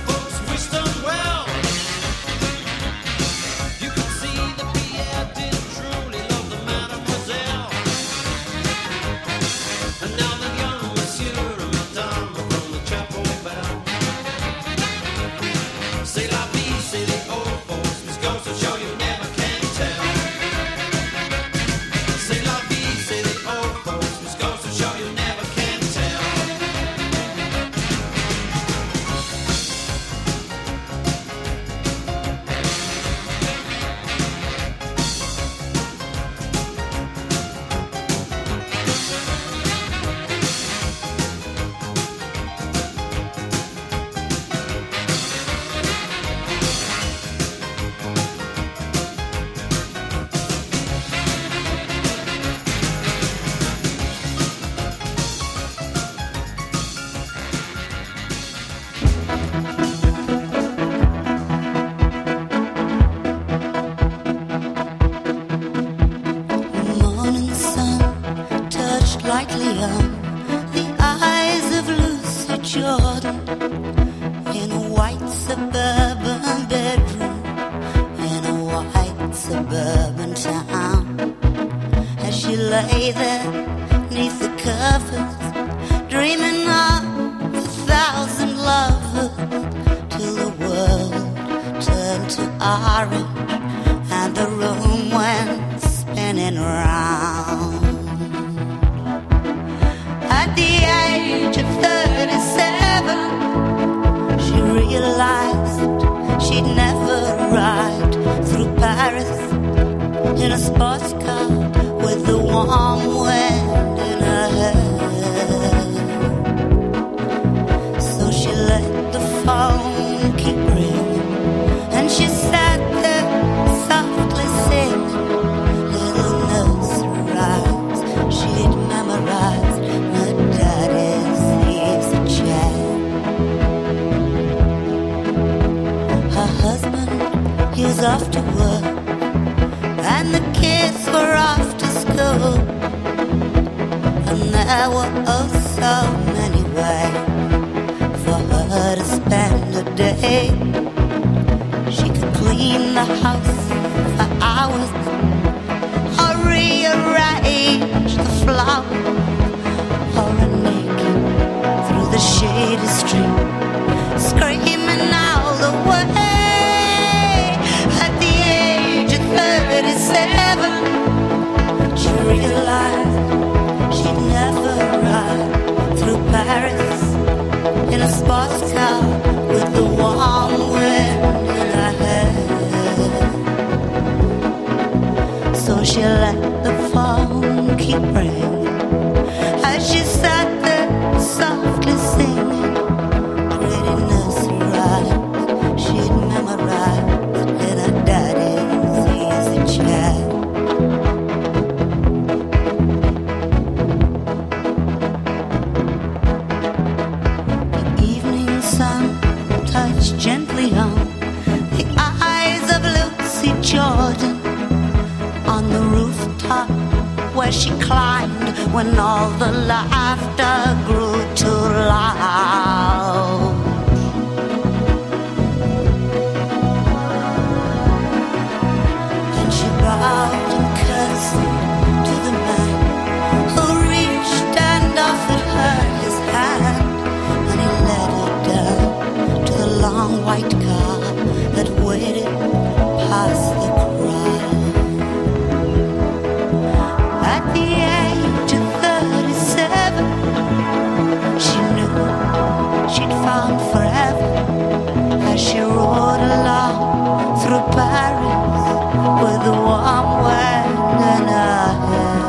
Jordan in a white suburban bedroom in a white suburban town. As she lay there neath the covers, dreaming of a thousand lovers, till the world turned to orange and the room went spinning round. At the age of thirty-seven, she realized she'd never ride through Paris in a sports car with the warm wind in her hair. So she let the phone keep ringing, and she sat there softly singing little nursery rhymes she'd memorized in her daddy's easy chair. Her husband, he was off to work, and the kids were off to school, and there were oh so many ways for her to spend a day. She could clean the house for hours, or rearrange the flowers, or run naked through the shady street, screaming all the way. At the age of thirty-seven, she realized she'd never ride through Paris in a sports car with the warm wind in her hair. So she let the phone keep ringing as she sat there softly singing pretty nursery rhymes she'd memorized in her daddy's easy chair. The evening sun touched gently on the eyes of Lucy Jordan on the rooftop where she climbed when all the laughter grew too loud. And she bowed and curtsied to the man who reached and offered her his hand, and he led her down to the long white car that waited past the crowd. At the age of thirty-seven, she knew she'd found forever as she rode along through Paris with the warm wind in her hair.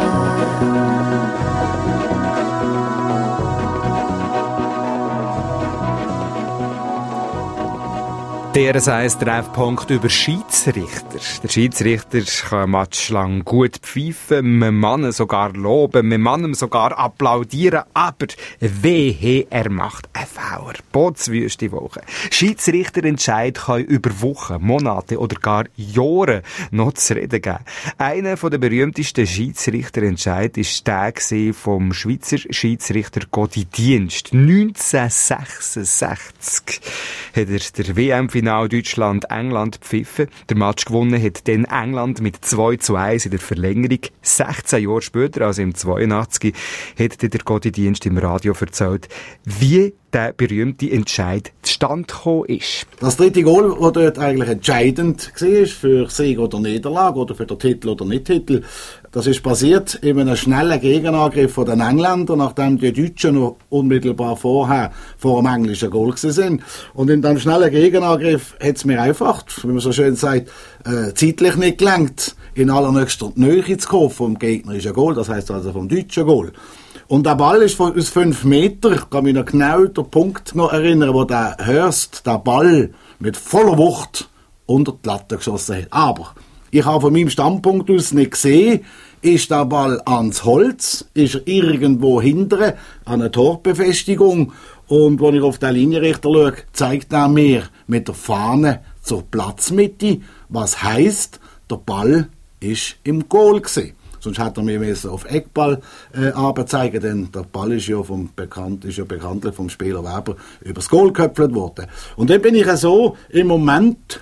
D R S eins Treffpunkt über Schiedsrichter. Der Schiedsrichter kann ein Match lang gut pfeifen, man kann ihn sogar loben, man kann ihm sogar applaudieren, aber wehe, er macht einen Fehler. Botswüste Woche. Schiedsrichterentscheid kann über Wochen, Monate oder gar Jahre noch zu reden geben. Einer der berühmtesten Schiedsrichterentscheid war der vom Schweizer Schiedsrichter Godi Dienst. neunzehnhundertsechsundsechzig hat er der W M-Final Deutschland-England pfiffen. Der Match gewonnen hat dann England mit zwei zu eins in der Verlängerung. sechzehn Jahre später, also im zweiundachtzig, hat der Godi Dienst im Radio erzählt, wie der berühmte Entscheid zustande gekommen ist. Das dritte Goal, das dort eigentlich entscheidend war für Sieg oder Niederlage oder für den Titel oder Nicht-Titel, das ist passiert in einem schnellen Gegenangriff von den Engländern, nachdem die Deutschen noch unmittelbar vorher vor dem englischen Goal waren. Und in diesem schnellen Gegenangriff hat es mir einfach, wie man so schön sagt, äh, zeitlich nicht gelangt, in allernächster Nähe zu kommen vom gegnerischen Goal, das heisst also vom deutschen Goal. Und der Ball ist von, aus fünf Meter, ich kann mich noch genau den Punkt noch erinnern, wo der Hörst, der Ball mit voller Wucht unter die Latte geschossen hat. Aber ich habe von meinem Standpunkt aus nicht gesehen, ist der Ball ans Holz, ist er irgendwo hinten an einer Torbefestigung, und wenn ich auf den Linienrichter schaue, zeigt er mir mit der Fahne zur Platzmitte, was heisst, der Ball ist im Goal gewesen. sonst hätte er mir müssen auf Eckball äh, zeigen, denn der Ball ist ja, vom bekannt, ist ja bekanntlich vom Spieler Weber übers Goal geköpft worden. Und dann bin ich so im Moment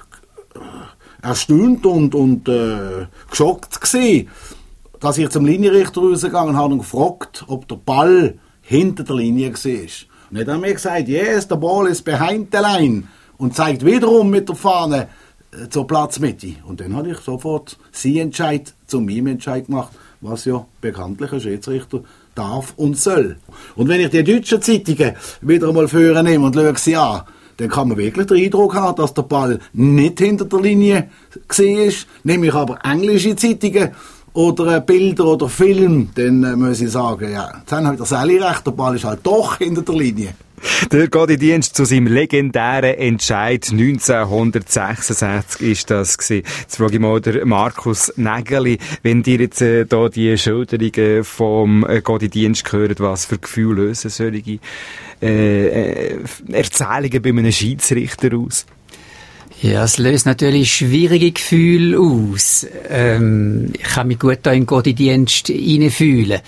erstaunt und, und äh, geschockt gewesen, dass ich zum Linienrichter rausgegangen habe und gefragt, ob der Ball hinter der Linie war. Und er hat mir gesagt, yes, der Ball ist behind the line. Und zeigt wiederum mit der Fahne äh, zur Platzmitte. Und dann habe ich sofort sie Entscheid zu meinem Entscheid gemacht, was ja bekanntlich ein Schiedsrichter darf und soll. Und wenn ich die deutschen Zeitungen wieder einmal vornehme und schaue sie an, dann kann man wirklich den Eindruck haben, dass der Ball nicht hinter der Linie war. Nehme ich aber englische Zeitungen oder Bilder oder Film, dann äh, muss ich sagen, ja, jetzt haben halt der Sally recht, der Ball ist halt doch hinter der Linie. Der Godi-Dienst zu seinem legendären Entscheid neunzehnhundertsechsundsechzig ist das gewesen. Jetzt frage ich mal der Markus Nägeli, wenn dir jetzt äh, da die Schilderungen vom äh, Godi-Dienst hören, was für Gefühle lösen solche äh, äh, Erzählungen bei einem Schiedsrichter aus? Ja, es löst natürlich schwierige Gefühle aus. Ähm, ich kann mich gut da im Godi-Dienst hineinfühlen.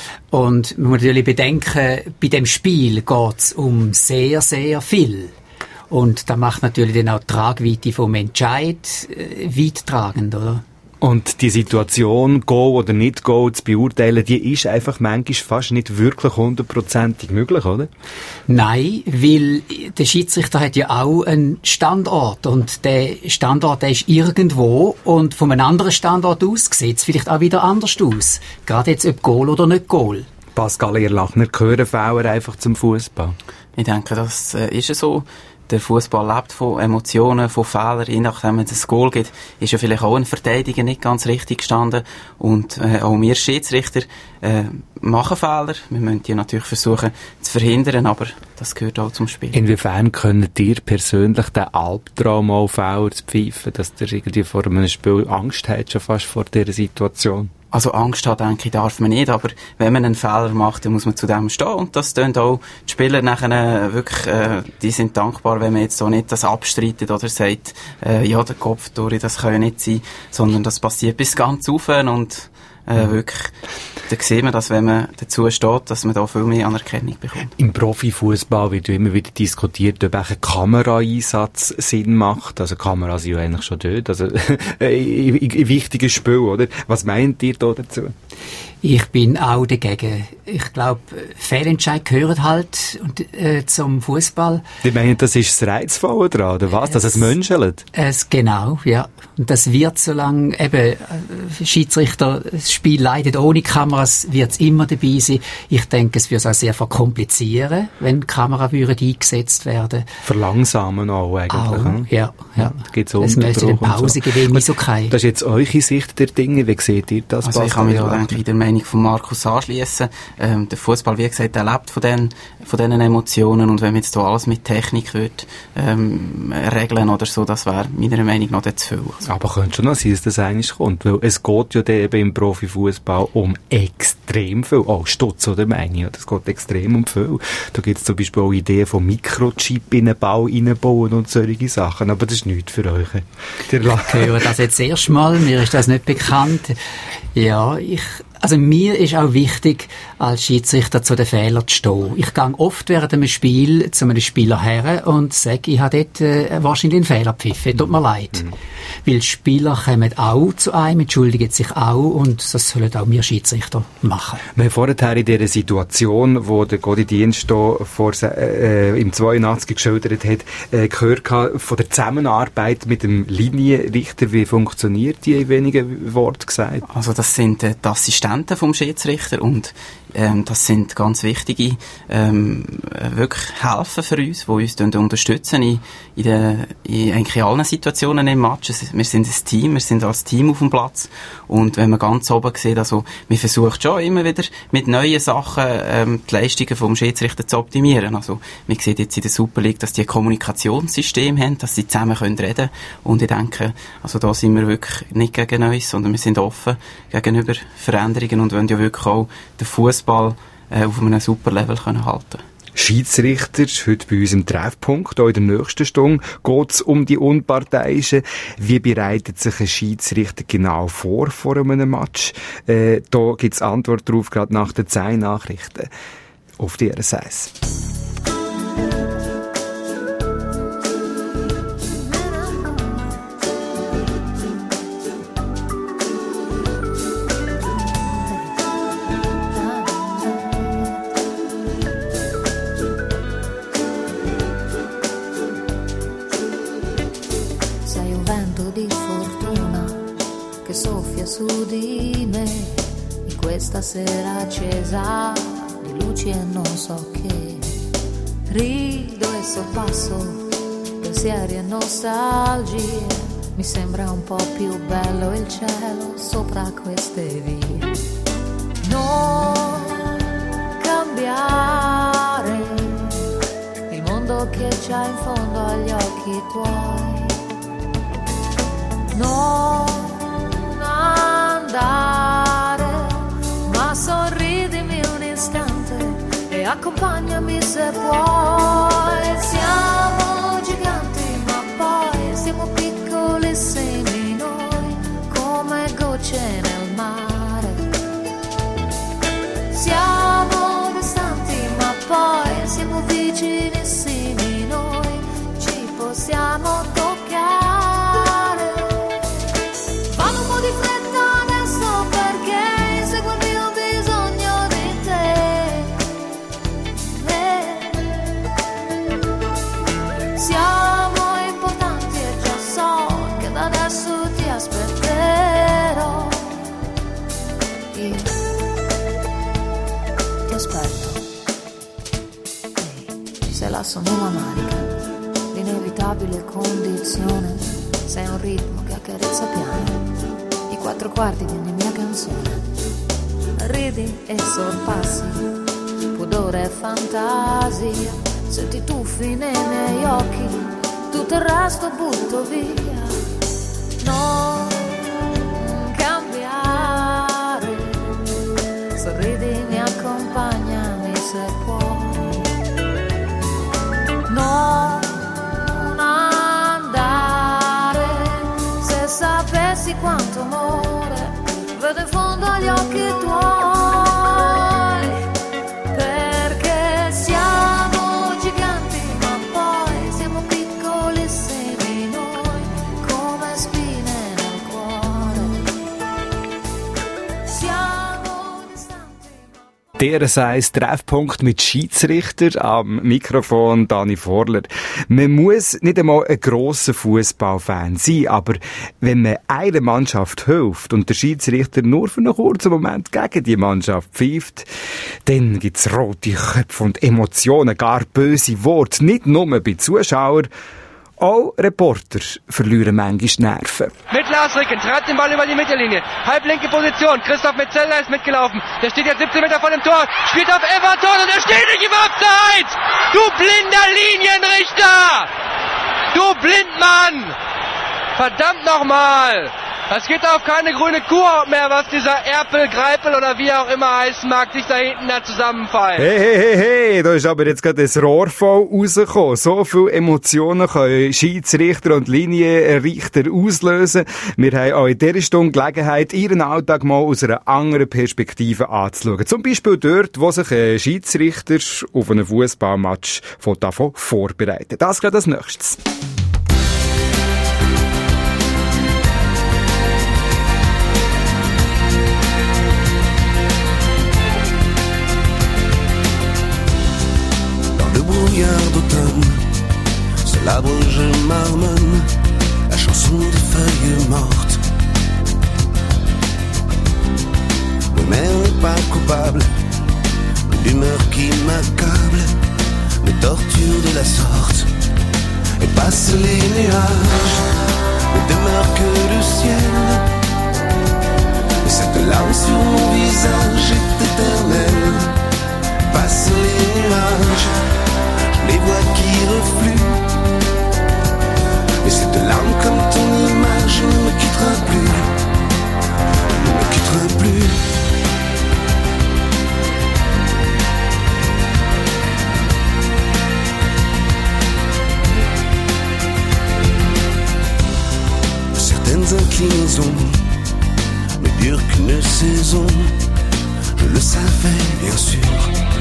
Und man muss natürlich bedenken, bei dem Spiel geht's um sehr, sehr viel. Und da macht natürlich dann auch die Tragweite vom Entscheid äh, weittragend, oder? Und die Situation, Goal oder nicht Goal zu beurteilen, die ist einfach manchmal fast nicht wirklich hundertprozentig möglich, oder? Nein, weil der Schiedsrichter hat ja auch einen Standort und der Standort, der ist irgendwo und von einem anderen Standort aus sieht es vielleicht auch wieder anders aus. Gerade jetzt ob Goal oder nicht Goal. Pascal Erlachner, gehören Fehler einfach zum Fußball? Ich denke, das äh, ist so. Der Fußball lebt von Emotionen, von Fehlern. Je nachdem, wenn es ein Goal gibt, ist ja vielleicht auch ein Verteidiger nicht ganz richtig gestanden. Und äh, auch wir Schiedsrichter äh, machen Fehler. Wir müssen die natürlich versuchen zu verhindern, aber das gehört auch zum Spiel. Inwiefern könnt ihr persönlich den Albtraum auf Fehler zu pfeifen, dass ihr irgendwie vor einem Spiel Angst habt, schon fast vor dieser Situation? Also Angst haben, denke ich, darf man nicht, aber wenn man einen Fehler macht, dann muss man zu dem stehen und das tun auch die Spieler nachher wirklich, äh, die sind dankbar, wenn man jetzt so nicht das abstreitet oder sagt, äh, ja, der Kopf durch, das kann ja nicht sein, sondern das passiert bis ganz rauf und äh, wirklich, da sieht man, dass wenn man dazu steht, dass man da viel mehr Anerkennung bekommt. Im Profifußball wird ja immer wieder diskutiert, ob auch ein Kameraeinsatz Sinn macht. Also Kameras sind ja eigentlich schon dort. Also ein wichtiges Spiel, oder? Was meint ihr da dazu? Ich bin auch dagegen. Ich glaube, Fehlentscheid gehören halt und, äh, zum Fußball. Ich meine, das ist das Reizvolle dran, oder was? Dass es, es menschelt? Es, genau, ja. Und das wird, solange eben Schiedsrichter das Spiel leidet ohne Kameras, wird es immer dabei sein. Ich denke, es wird es auch sehr verkomplizieren, wenn Kamera eingesetzt werden. Verlangsamen auch eigentlich. Auch, hm? ja, ja. Gibt's es müsste eine Pause so. geben, ist okay. Das ist jetzt eure Sicht der Dinge. Wie seht ihr das? Also ich kann mich da eigentlich der Meinung von Markus anschliessen. Ähm, der Fußball, wie gesagt, der lebt von den, von diesen Emotionen und wenn man jetzt da alles mit Technik wird, ähm, regeln oder so, das wäre meiner Meinung nach zu viel. Also. Aber könnte schon noch sein, dass das eigentlich kommt, weil es geht ja eben im Profifußball um extrem viel. Oh, Stutz, oder meine ich? Es geht extrem um viel. Da gibt es zum Beispiel auch Ideen von Mikrochip in einen Bau reinbauen und solche Sachen, aber das ist nichts für euch. Ich höre das jetzt erst mal, mir ist das nicht bekannt. Ja, ich, also mir ist auch wichtig, als Schiedsrichter zu den Fehlern zu stehen. Ich gehe oft während einem Spiel zu einem Spieler her und sage, ich habe dort äh, wahrscheinlich einen Fehler gepfiffen, tut mir leid. Mhm. Weil Spieler kommen auch zu einem, entschuldigen sich auch und das sollen auch wir Schiedsrichter machen. Wir haben vorher in dieser Situation, wo der Godi-Dienst vor, äh, im zweiundachtzig geschildert hat, äh, gehört von der Zusammenarbeit mit dem Linienrichter. Wie funktioniert die in wenigen Worten gesagt? Also das sind äh, die Assistenten vom Schiedsrichter und ähm, das sind ganz wichtige ähm, wirklich Helfer für uns, die uns unterstützen in, in, den, in eigentlich allen Situationen im Match. Wir sind ein Team, wir sind als Team auf dem Platz und wenn man ganz oben sieht, also wir versuchen schon immer wieder mit neuen Sachen ähm, die Leistungen vom Schiedsrichter zu optimieren. Also wir sehen jetzt in der Super League, dass die ein Kommunikationssystem haben, dass sie zusammen können reden und ich denke, also da sind wir wirklich nicht gegen uns, sondern wir sind offen gegenüber Veränderungen und wollen ja wirklich auch den Fußball äh, auf einem super Level können halten. Schiedsrichter, heute bei uns im Treffpunkt. Auch in der nächsten Stunde geht es um die Unparteiischen. Wie bereitet sich ein Schiedsrichter genau vor vor einem Match? Äh, da gibt es Antwort darauf, gerade nach den zehn Nachrichten auf D R S eins. Su di me in questa sera accesa di luci e non so che rido e sorpasso pensieri e nostalgie, mi sembra un po' più bello il cielo sopra queste vie. Non cambiare il mondo che c'ha in fondo agli occhi tuoi, non andare, ma sorridimi un istante e accompagnami se puoi. Siamo giganti ma poi siamo piccolissimi noi, come gocce nel mare. Siamo distanti ma poi siamo vicinissimi noi, ci possiamo toccare. Di fretta adesso perché inseguo il mio bisogno di te. Eh. Siamo importanti e già so che da adesso ti aspetterò. Io ti aspetto. Ehi, sei la sonora magica, l'inevitabile condizione, sei un ritmo che accarezza piano quattro quarti di ogni mia canzone. Ridi e sorpassi pudore e fantasia, se ti tuffi nei miei occhi tutto il resto butto via. Non cambiare, sorridimi, accompagnami se puoi. Non andare, se sapessi quanto amore vedo in fondo agli occhi tuoi, perché siamo giganti ma poi siamo piccolissimi noi, come spine nel cuore. Siamo distanti ma D R S eins Treffpunkt mit Schiedsrichter, am Mikrofon Dani Vorler. Man muss nicht einmal ein grosser Fußballfan sein, aber wenn man einer Mannschaft hilft und der Schiedsrichter nur für einen kurzen Moment gegen die Mannschaft pfeift, dann gibt's rote Köpfe und Emotionen, gar böse Worte, nicht nur bei Zuschauern. Auch Reporter verlieren manchmal Nerven. Mit Lars Ricken, treibt den Ball über die Mittellinie. Halblinke Position, Christoph Metzeler ist mitgelaufen. Der steht jetzt siebzehn Meter vor dem Tor, spielt auf Everton und er steht nicht im Abseits! Du blinder Linienrichter! Du Blindmann! Verdammt nochmal! Es geht auf keine grüne Kuhhaut mehr, was dieser Erpel, Greipel oder wie auch immer heißen mag, sich da hinten da zusammenfallen. Hey, hey, hey, hey, da ist aber jetzt gerade ein Rohr voll rausgekommen. So viele Emotionen können Schiedsrichter und Linienrichter auslösen. Wir haben auch in dieser Stunde Gelegenheit, ihren Alltag mal aus einer anderen Perspektive anzuschauen. Zum Beispiel dort, wo sich ein Schiedsrichter auf einen Fußballmatch davon vorbereitet. Das gerade als nächstes. Brouillard d'automne, c'est l'arbre je marmonne, la chanson des feuilles mortes. Ma mère n'est pas coupable, l'humeur qui m'accable, me torture de la sorte, et passe les nuages, ne demeure que le ciel, et cette larme sur mon visage est éternelle, passe les nuages, les voix qui refluent, mais cette larme comme ton image ne me quittera plus, ne me quittera plus. déclinaison ne dure qu'une saison. Je le savais bien sûr,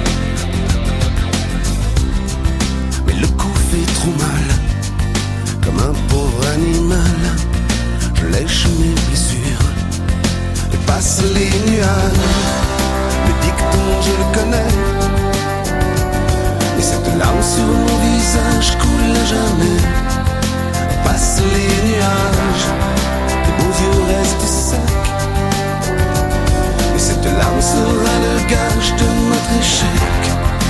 mais le coup fait trop mal. Comme un pauvre animal, je lèche mes blessures et passe les nuages. Le dicton je le connais, mais cette larme sur mon visage coule à jamais. Passe les nuages, tes beaux yeux restent secs, et cette larme sera le gage de notre échec.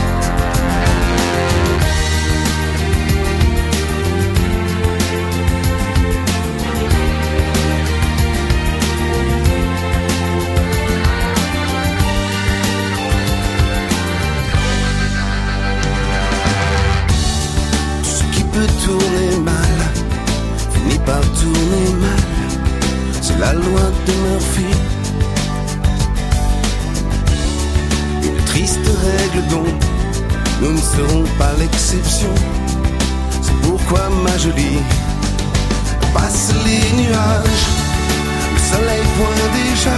Tout ce qui peut tourner mal finit par tourner mal, c'est la loi de Murphy. Une triste règle dont nous ne serons pas l'exception. C'est pourquoi ma jolie passe les nuages, le soleil pointe déjà,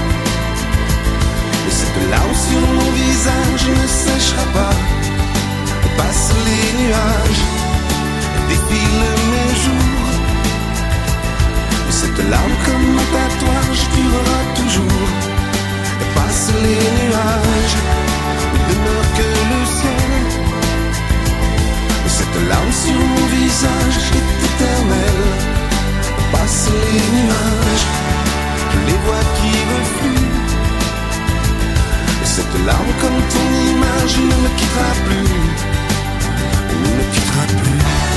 et cette larme sur mon visage ne séchera pas. Passe les nuages, défile mes jours, et cette larme comme un tatouage durera toujours. Et passe les nuages, ne demeure que le ciel, et cette larme sur mon visage est éternelle. Passe les nuages, je les vois qui refluent, et cette larme comme ton image ne me quittera plus, ne me quittera plus.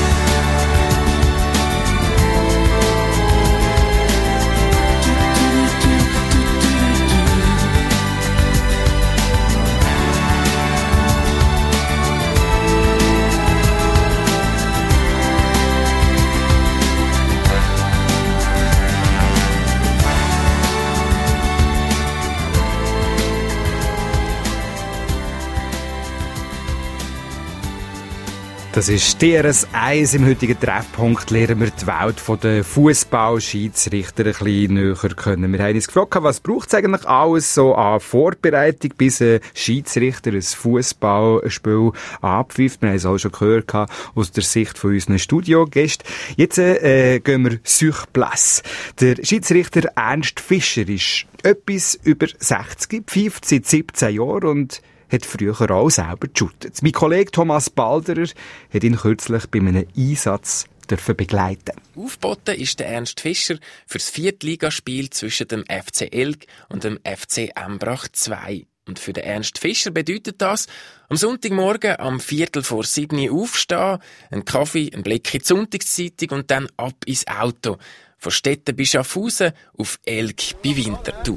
Das ist D R S eins. Im heutigen Treffpunkt lernen wir die Welt der Fußball-Schiedsrichter ein bisschen näher kennen. Wir haben uns gefragt, was braucht es eigentlich alles so an Vorbereitung, bis ein Schiedsrichter ein Fußballspiel abpfeift. Wir haben es auch schon gehört aus der Sicht von unseren Studiogästen. Jetzt äh, gehen wir sur place. Der Schiedsrichter Ernst Fischer ist etwas über sechzig, pfeift seit siebzehn Jahren und hat früher auch selber geshootet. Mein Kollege Thomas Balderer hat ihn kürzlich bei einem Einsatz dürfen begleiten. Aufgeboten ist der Ernst Fischer für das Viertligaspiel zwischen dem F C Elgg und dem F C Embrach zwei. Und für den Ernst Fischer bedeutet das, am Sonntagmorgen am Viertel vor sieben aufstehen, einen Kaffee, einen Blick in die Sonntagszeitung und dann ab ins Auto. Von Stetten bis Schaffhausen auf Elgg bei Winterthur.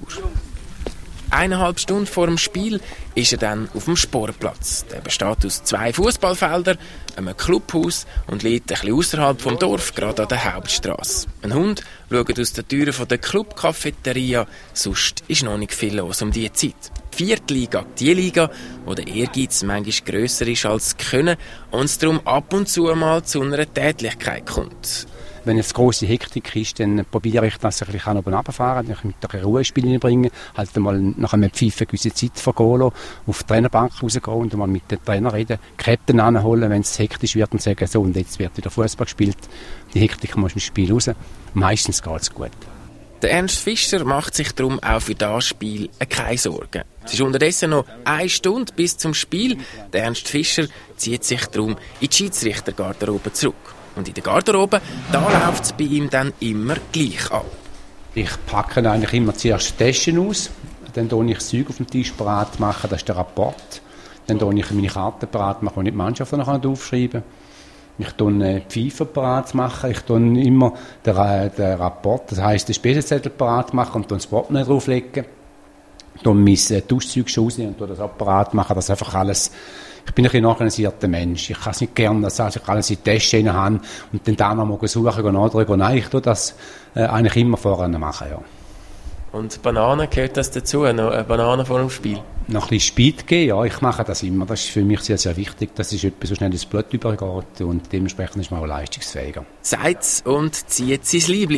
Eineinhalb Stunden vor dem Spiel ist er dann auf dem Sportplatz. Der besteht aus zwei Fußballfeldern, einem Clubhaus und liegt ein bisschen ausserhalb vom Dorf, gerade an der Hauptstrasse. Ein Hund schaut aus den Türen der Club-Cafeteria, sonst ist noch nicht viel los um diese Zeit. Die Viertliga, die Liga, wo der Ehrgeiz manchmal grösser ist als das Können und es darum ab und zu mal zu einer Tätlichkeit kommt. Wenn jetzt grosse Hektik ist, dann probiere ich, dass ich ein bisschen oben runterfahren kann, ich mit ein Ruhespiel reinbringen, halt mal nach einem Pfeifen eine gewisse Zeit vergehen lassen, auf die Trainerbank rausgehen und mal mit den Trainer reden, die Captain anholen, wenn es hektisch wird und sagen, so, und jetzt wird wieder Fußball gespielt, die Hektik muss im Spiel raus. Meistens geht es gut. Der Ernst Fischer macht sich darum auch für das Spiel keine Sorgen. Es ist unterdessen noch eine Stunde bis zum Spiel. Der Ernst Fischer zieht sich darum in die Schiedsrichtergarderobe zurück. Und in der Garderobe, da läuft es bei ihm dann immer gleich ab. Ich packe eigentlich immer zuerst die Taschen aus, dann mache ich das Zeug auf dem Tisch bereit machen, das ist der Rapport. Dann mache ich meine Karten bereit machen, die ich die Mannschaft noch aufschreiben kann. Ich mache die Pfeife bereit machen, ich mache immer den, den Rapport, das heisst den Spesenzettel bereit machen und das Portemonnaie drauflegen. Ich mache mein Duschzeug schon raus und das Apparat machen, das einfach alles. Ich bin ein bisschen organisierter Mensch. Ich kann es nicht gerne, dass ich alles in die Tasche habe und dann da noch mal suchen und nachdrücken. Nein, ich tue das äh, eigentlich immer vorher machen, ja. Und Bananen, gehört das dazu? Noch eine Banane vor dem Spiel? Noch ein bisschen Speed geben, ja, ich mache das immer. Das ist für mich sehr, sehr wichtig. Das ist etwas, so schnell ins Blut übergeht und dementsprechend ist man auch leistungsfähiger. Sagt's und zieht sein Liebling an.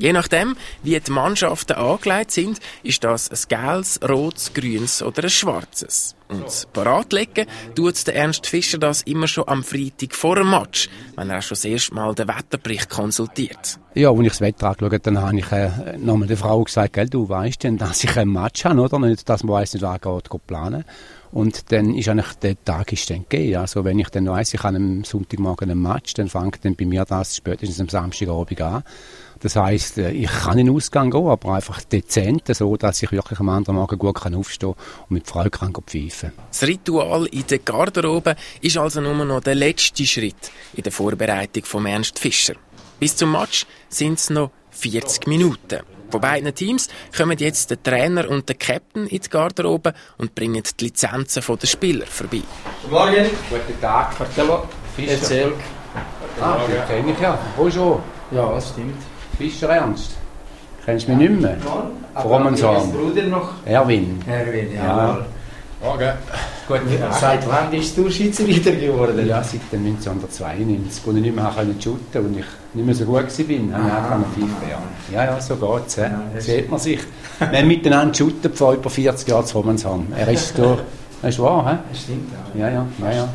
Je nachdem, wie die Mannschaften angelegt sind, ist das ein gelbes, rotes, grünes oder ein schwarzes. Und parat legen tut der Ernst Fischer das immer schon am Freitag vor dem Match, wenn er auch schon das erste Mal den Wetterbericht konsultiert. Ja, als ich das Wetter angeschaut habe, dann habe ich äh, nochmal der Frau gesagt, gell, du weißt denn, dass ich ein Match habe, oder? Nicht, dass man weiss nicht, was geht, geht planen. Und dann ist eigentlich der Tag ist dann gegeben. Also wenn ich dann weiss, ich habe am Sonntagmorgen ein Match, dann fängt dann bei mir das spätestens am Samstagabend an. Das heisst, ich kann in den Ausgang gehen, aber einfach dezent, so dass ich wirklich am anderen Morgen gut aufstehen kann und mit Freude kann pfeifen. Das Ritual in der Garderobe ist also nur noch der letzte Schritt in der Vorbereitung von Ernst Fischer. Bis zum Match sind es noch vierzig Minuten. Von beiden Teams kommen jetzt der Trainer und der Captain in die Garderobe und bringen die Lizenzen der Spieler vorbei. Guten Morgen. Guten Tag, Fratello. Fischer. Erzähl. Ah, den kenne ich ja. Bonjour. Ja, das stimmt. Fischer Ernst. Kennst du mich nicht mehr? Nein. Frommenshorn. Bruder noch? Erwin. Erwin, ja. Ja. Morgen. Guten Tag. Seit wann bist du Schiedsrichter geworden? Ja, seit neunzehnhundertzweiundneunzig, als ich nicht mehr shooten konnte und ich nicht mehr so gut war, habe ich einfach pfeifen. Ja, ja, so geht es. Ja, sieht man sich. Wir haben miteinander geshootet vor über vierzig Jahren zu Frommenshorn. Er ist da. Das ist wahr, hä? Das stimmt, ja. Ja, ja, ja, ja.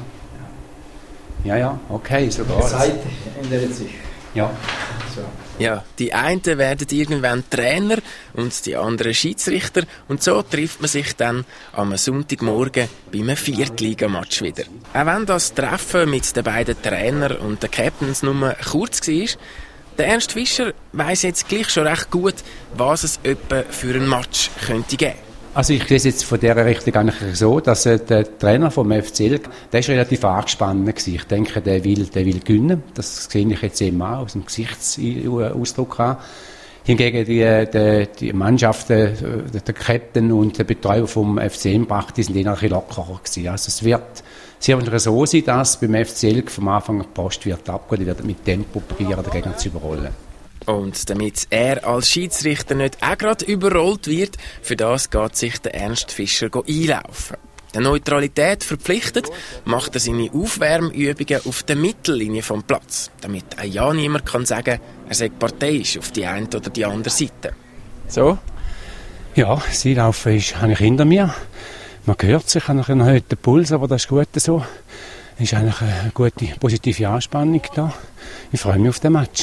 Ja, ja, okay, so geht es. Die Zeit ändert sich. Ja. So. Ja, die einen werden irgendwann Trainer und die anderen Schiedsrichter und so trifft man sich dann am Sonntagmorgen beim Viertligamatch wieder. Auch wenn das Treffen mit den beiden Trainern und den Captains nur kurz war, der Ernst Fischer weiss jetzt gleich schon recht gut, was es etwa für ein Match könnte geben. Also ich sehe es jetzt von dieser Richtung eigentlich so, dass äh, der Trainer vom F C Elk, der ist relativ angespannt gewesen. Ich denke, der will, der will gewinnen. Das sehe ich jetzt eben auch aus dem Gesichtsausdruck an. Hingegen die, die, die Mannschaften, der Captain und der Betreuer vom F C Embrach, die sind eher ein bisschen lockerer gewesen. Also es wird sehr wahrscheinlich so sein, dass beim F C Elk vom Anfang die Post wird abgehen, die wird mit Tempo probieren, den Gegner zu überrollen. Und damit er als Schiedsrichter nicht auch gerade überrollt wird, für das geht sich der Ernst Fischer einlaufen. Der Neutralität verpflichtet, macht er seine Aufwärmübungen auf der Mittellinie vom Platz, damit auch ja niemand kann sagen, er sei parteiisch auf die eine oder die andere Seite. So? Ja, das Einlaufen ist, habe ich hinter mir. Man hört sich, ich habe einen erhöhten Puls, aber das ist gut so. Es ist eigentlich eine gute, positive Anspannung da. Ich freue mich auf den Match.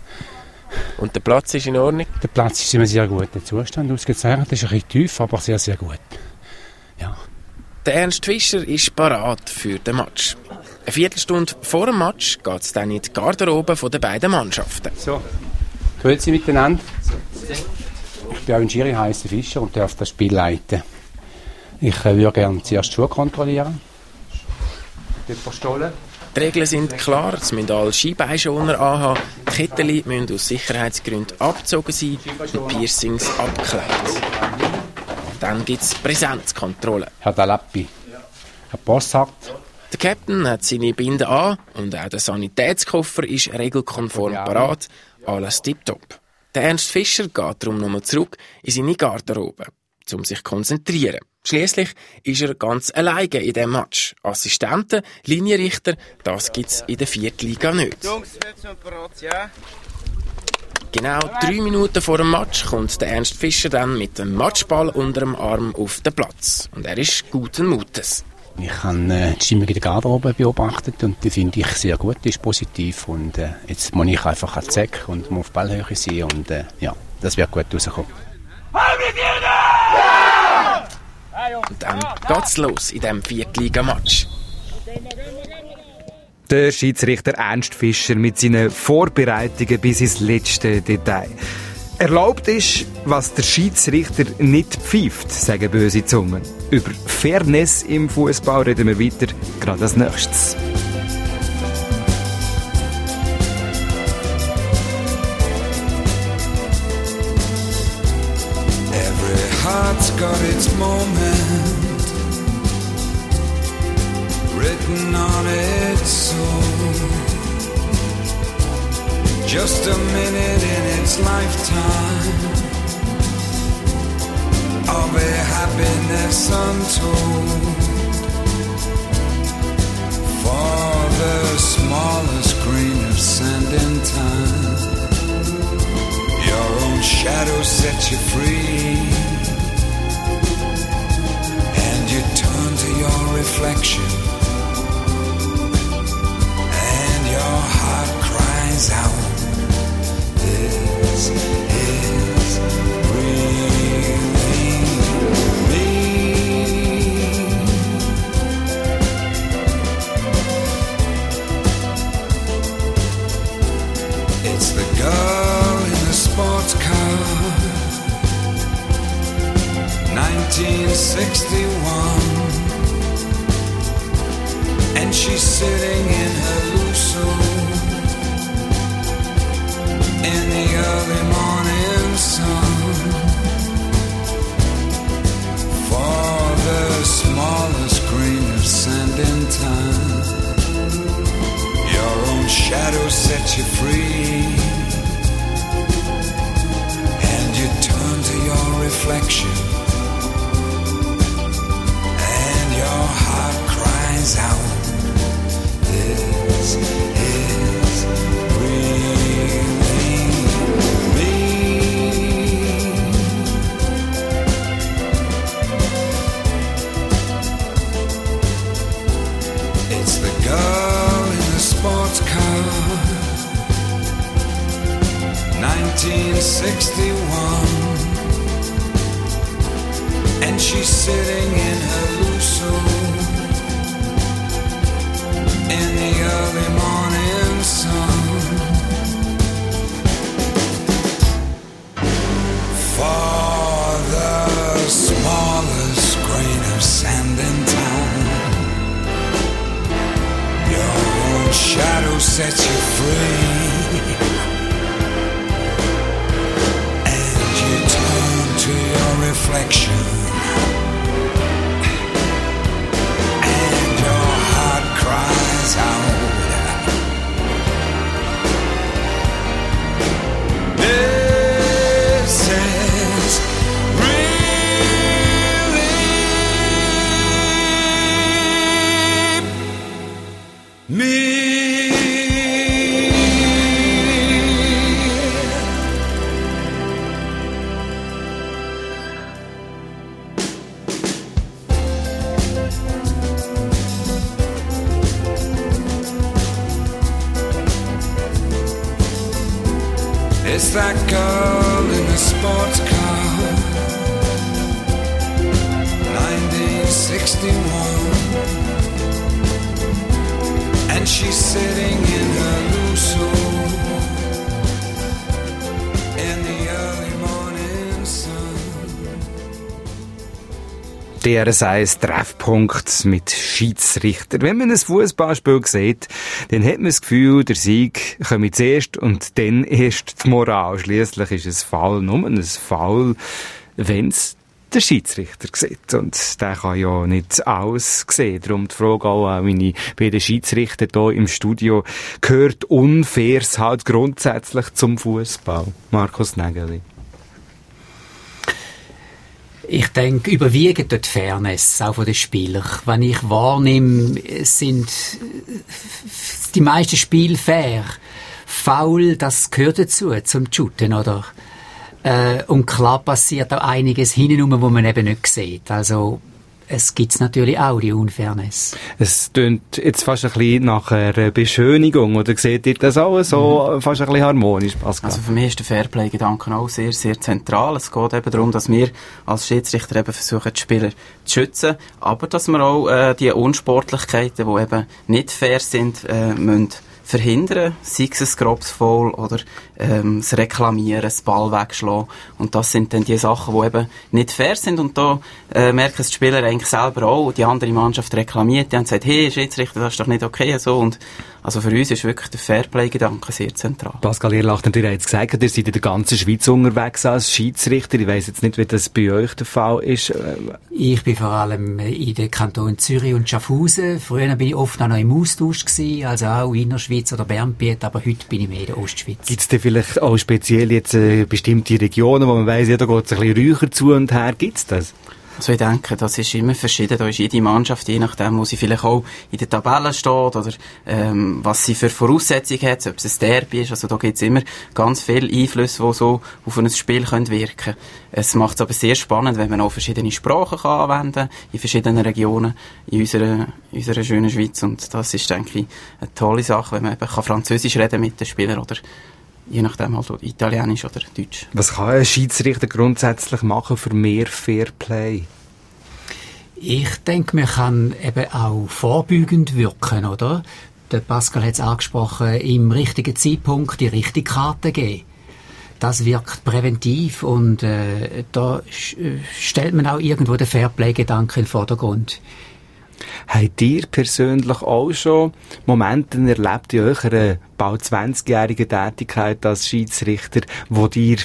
Und der Platz ist in Ordnung? Der Platz ist in einem sehr guten Zustand ausgezeichnet. Das ist ein bisschen tief, aber sehr, sehr gut. Ja. Der Ernst Fischer ist parat für den Match. Eine Viertelstunde vor dem Match geht es dann in die Garderobe der beiden Mannschaften. So, grüezi miteinander. Ich bin auch ein Schiri, heisse Fischer und darf das Spiel leiten. Ich äh, würde gerne zuerst die Schuhe kontrollieren. Die Verstollen. Die Regeln sind klar, es müssen alle Skibeinschoner anhaben, die Kettchen müssen aus Sicherheitsgründen abgezogen sein und Piercings abgeklebt. Dann gibt es Präsenzkontrolle. Herr Dalappi, Herr Bossart. Der Captain hat seine Binde an und auch der Sanitätskoffer ist regelkonform parat, alles tipptopp. Der Ernst Fischer geht darum nochmal zurück in seine Garderobe, um sich zu konzentrieren. Schliesslich ist er ganz alleine in diesem Match. Assistenten, Linienrichter, das gibt es in der Viertliga nicht. Genau drei Minuten vor dem Match kommt der Ernst Fischer dann mit dem Matchball unter dem Arm auf den Platz. Und er ist guten Mutes. Ich habe äh, die Stimmung in der Garderobe beobachtet und die finde ich sehr gut, die ist positiv. Und äh, jetzt muss ich einfach an Zeck und muss auf Ballhöhe sein und äh, ja, das wird gut rauskommen. Und dann geht's los in diesem Viertliga-Match. Der Schiedsrichter Ernst Fischer mit seinen Vorbereitungen bis ins letzte Detail. Erlaubt ist, was der Schiedsrichter nicht pfeift, sagen böse Zungen. Über Fairness im Fußball reden wir weiter, gerade als nächstes. Heart's got its moment written on its soul. Just a minute in its lifetime of a happiness untold. For the smallest grain of sand in time, you're set you free, and you turn to your reflection, and your heart cries out, this is really me. It's the girl in the sports car, nineteen sixty-one, and she's sitting in her Lusso in the early morning sun. For the smallest grain of sand in time, your own shadow sets you free, and you turn to your reflection, and your heart cries out, this is really me. It's the girl in the sports car, nineteen sixty-one, and she's sitting in her Lusso in the early morning sun. For the smallest grain of sand in time, your own shadow sets you free, and you turn to your reflection, and your heart cries out, this is really me. It's that girl in the sports car, nineteen sixty-one, and she's sitting in her Lusso in the early morning sun. D R S eins Treffpunkt mit Schiedsrichter. Wenn man ein Fußballspiel sieht, dann hat man das Gefühl, der Sieg komme zuerst und dann erst die Moral. Schliesslich ist es Foul, nur ein Foul, wenn es der Schiedsrichter sieht. Und der kann ja nicht alles sehen. Darum die Frage auch an meine beiden Schiedsrichter hier im Studio. Gehört Unfaires halt grundsätzlich zum Fußball? Markus Nägeli. Ich denke, überwiegend dort Fairness, auch von den Spielern. Wenn ich wahrnehme, sind die meisten Spiele fair. Foul, das gehört dazu, zum Shooten, oder? Äh, und klar passiert auch einiges hintenrum, wo man eben nicht sieht. Also, es gibt natürlich auch die Unfairness. Es tönt jetzt fast ein bisschen nach einer Beschönigung, oder seht ihr das auch so mhm. fast ein bisschen harmonisch, Pascal? Also für mich ist der Fairplay-Gedanke auch sehr, sehr zentral. Es geht eben darum, dass wir als Schiedsrichter eben versuchen, die Spieler zu schützen, aber dass wir auch äh, die Unsportlichkeiten, die eben nicht fair sind, äh, müssen verhindern, sei es ein grobes Foul oder ähm, das Reklamieren, das Ball wegschlagen. Und das sind dann die Sachen, die eben nicht fair sind. Und da äh, merken die Spieler eigentlich selber auch, die andere Mannschaft reklamiert, die haben gesagt, hey, Schiedsrichter, das ist doch nicht okay. So. Und also für uns ist wirklich der Fairplay-Gedanke sehr zentral. Pascal, ihr lacht natürlich jetzt gesagt, ihr seid in der ganzen Schweiz unterwegs als Schiedsrichter. Ich weiss jetzt nicht, wie das bei euch der Fall ist. Ich bin vor allem in den Kantonen Zürich und Schaffhausen. Früher bin ich oft auch noch im Austausch gewesen, also auch Innerschweiz oder Bernbiet, aber heute bin ich mehr in der Ostschweiz. Gibt es denn vielleicht auch speziell jetzt äh, bestimmte Regionen, wo man weiss, ja, da geht es ein bisschen räucher zu und her? Gibt's das? Also ich denke, das ist immer verschieden. Da ist jede Mannschaft, je nachdem, wo sie vielleicht auch in der Tabelle steht oder ähm, was sie für Voraussetzungen hat, ob es ein Derby ist. Also da gibt es immer ganz viele Einflüsse, die so auf ein Spiel können wirken können. Es macht es aber sehr spannend, wenn man auch verschiedene Sprachen kann anwenden kann, in verschiedenen Regionen in unserer, in unserer schönen Schweiz. Und das ist, denke ich, eine tolle Sache, wenn man eben kann Französisch reden mit den Spielern oder je nachdem halt Italienisch oder Deutsch. Was kann ein Schiedsrichter grundsätzlich machen für mehr Fairplay? Ich denke, man kann eben auch vorbeugend wirken, oder? Der Pascal hat es angesprochen, im richtigen Zeitpunkt die richtige Karte geben. Das wirkt präventiv und äh, da stellt man auch irgendwo den Fairplay-Gedanken in den Vordergrund. Habt ihr persönlich auch schon Momente erlebt in eurer bald zwanzigjährigen Tätigkeit als Schiedsrichter, wo ihr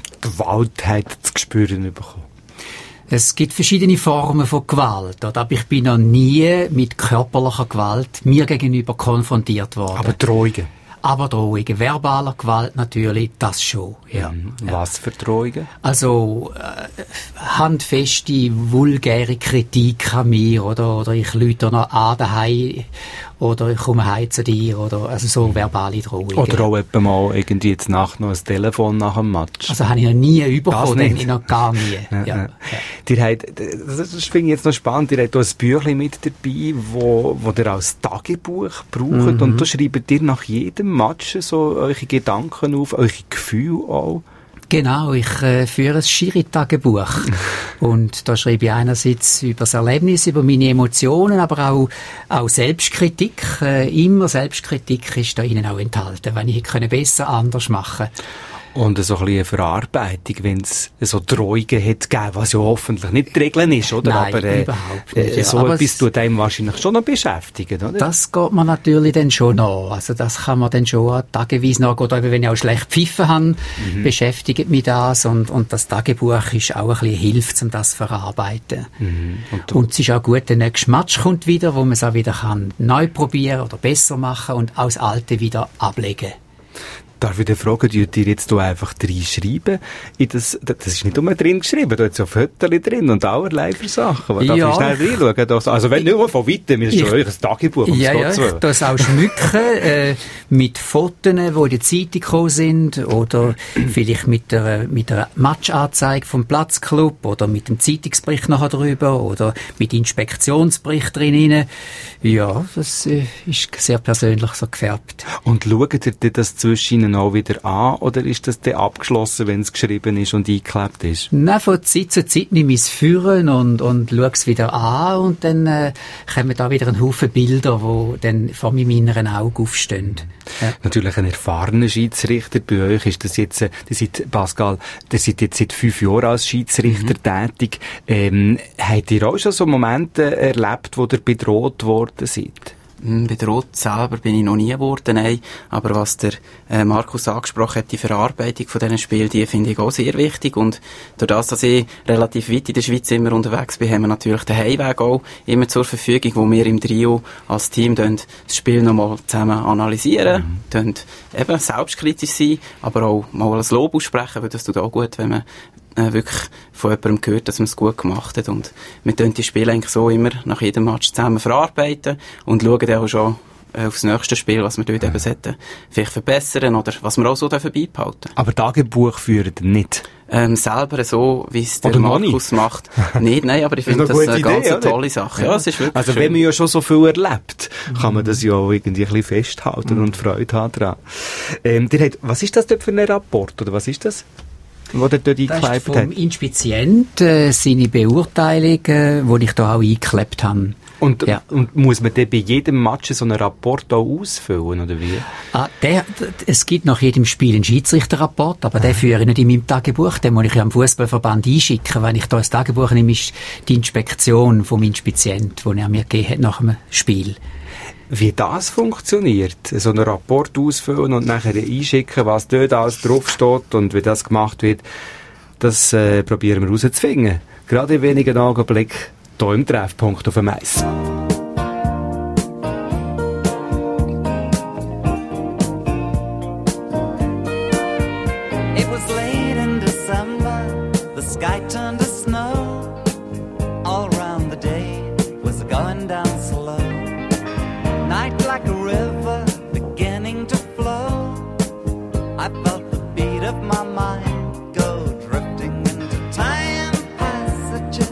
Gewalt habt zu spüren bekommen? Es gibt verschiedene Formen von Gewalt, oder? Aber ich bin noch nie mit körperlicher Gewalt mir gegenüber konfrontiert worden. Aber Drohungen? Aber Drohungen, verbaler Gewalt natürlich, das schon. Ja. Mhm. Was für Drohungen? Also äh, handfeste, vulgäre Kritik an mir, oder, oder ich lüte noch an daheim, oder ich komme heim zu dir, oder also so verbale Drohungen. Oder auch etwa mal irgendwie jetzt Nacht noch ein Telefon nach dem Match. Also habe ich noch nie bekommen, ich noch gar nie. Ja, ja. Ja. Ihr habt, das finde ich jetzt noch spannend, ihr habt auch ein Büchlein mit dabei, wo, wo ihr als Tagebuch braucht, mhm. und da schreibt ihr nach jedem Match so eure Gedanken auf, eure Gefühle auch. Genau, ich äh, führe ein Schiri-Tagebuch. Und da schreibe ich einerseits über das Erlebnis, über meine Emotionen, aber auch, auch Selbstkritik. Äh, immer Selbstkritik ist da innen auch enthalten, wenn ich hätte besser, anders machen. Und so ein bisschen eine Verarbeitung, wenn es so Drohungen hat gegeben, was ja hoffentlich nicht die Regel ist, oder? Nein, aber äh, überhaupt nicht. Ja. So aber etwas tut einem wahrscheinlich schon noch beschäftigen, oder? Das geht man natürlich dann schon an. Also das kann man dann schon tageweise nachgehen. Oder wenn ich auch schlecht pfiffen habe, mhm. beschäftigt mich das. Und, und das Tagebuch ist auch ein bisschen Hilfe, um das zu verarbeiten. Mhm. Und, und es ist auch gut, der nächste Match kommt wieder, wo man es auch wieder kann neu probieren oder besser machen und auch das Alte wieder ablegen. Darf ich dir fragen, die ihr jetzt hier einfach reinschreiben? In das, das ist nicht nur drin geschrieben, da ist ja Fotos drin und allerlei für Sachen. Darf ja, ich schnell reinschauen? Also wenn nicht von weitem, ist schon euch ein Tagebuch. Ja, ja, ich das auch schmücken, äh, mit Fotos, die in der Zeitung gekommen sind, oder vielleicht mit der, mit der Matchanzeige vom Platzclub, oder mit dem Zeitungsbericht nachher drüber, oder mit Inspektionsbericht drin. Ja, das äh, ist sehr persönlich so gefärbt. Und schaut ihr das zwischen auch wieder an, oder ist das dann abgeschlossen, wenn es geschrieben ist und eingeklebt ist? Nein, von Zeit zu Zeit nehme ich es führen und, und schaue es wieder an und dann äh, kommen da wieder ein Haufen Bilder, die dann vor meinem inneren Auge aufstehen. Ja. Natürlich ein erfahrener Schiedsrichter. Bei euch ist das jetzt, äh, ihr seid, Pascal, ihr seid jetzt seit fünf Jahren als Schiedsrichter mhm. tätig. Ähm, habt ihr auch schon so Momente erlebt, wo ihr bedroht worden seid? Bedroht selber bin ich noch nie geworden, nein. Aber was der äh, Markus angesprochen hat, die Verarbeitung von diesen Spielen, die finde ich auch sehr wichtig. Und durch das, dass ich relativ weit in der Schweiz immer unterwegs bin, haben wir natürlich den Heimweg auch immer zur Verfügung, wo wir im Trio als Team das Spiel nochmal zusammen analysieren, mhm. eben selbstkritisch sein, aber auch mal ein Lob aussprechen, weil das tut auch gut, wenn man Äh, wirklich von jemandem gehört, dass man es gut gemacht hat. Und wir tun die Spiele eigentlich so immer nach jedem Match zusammen verarbeiten und schauen dann auch schon äh, aufs nächste Spiel, was wir dort ja. eben sollten, vielleicht verbessern oder was wir auch so dürfen beibehalten. Aber Tagebuch führen nicht? Ähm, selber so, wie es der oder Markus macht. Nicht, nein, aber ich finde das eine, eine ganz Idee, tolle Sache. Ja, ja, es ist wirklich also schön. Wenn man ja schon so viel erlebt, kann man das ja auch irgendwie ein bisschen festhalten mhm. und Freude haben daran. Ähm, der hat, was ist das dort für ein Rapport, oder was ist das? Wo der dort das ist vom Inspizient äh, seine Beurteilung, äh, die ich da auch eingeklebt habe. Und, ja. und muss man dann bei jedem Match so einen Rapport auch ausfüllen, oder wie? Ah, der, es gibt nach jedem Spiel einen Schiedsrichterrapport, aber ah. den führe ich nicht in meinem Tagebuch, den muss ich ja am Fußballverband einschicken. Wenn ich da ein Tagebuch nehme, ist die Inspektion vom Inspizient, die er mir gegeben hat nach dem Spiel. Wie das funktioniert, so einen Rapport ausfüllen und nachher einschicken, was dort alles draufsteht und wie das gemacht wird, das äh, probieren wir herauszufinden. Gerade in wenigen Augenblicken hier im Treffpunkt auf dem Eis. It was late in December, the sky turned to snow. I felt the beat of my mind go drifting into time passages.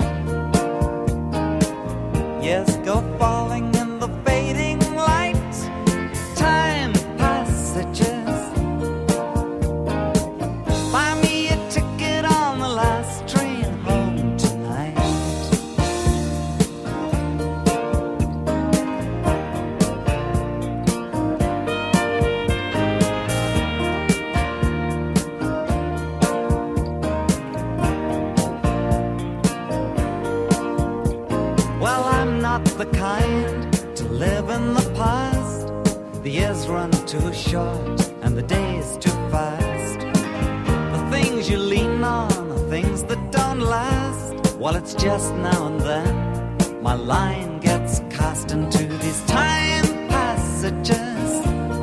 Yes, go falling in the fading light. Time passages. Buy me a ticket on the last train home tonight. Well, I'm not the kind to live in the past. The years run too short and the days too fast. The things you lean on are things that don't last. Well, it's just now and then my line gets cast into these time passages.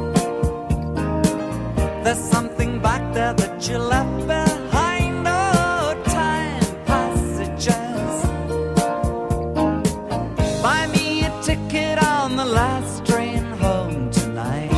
There's something back there that you left behind. Oh, time passages. Buy me a ticket on the last train home tonight.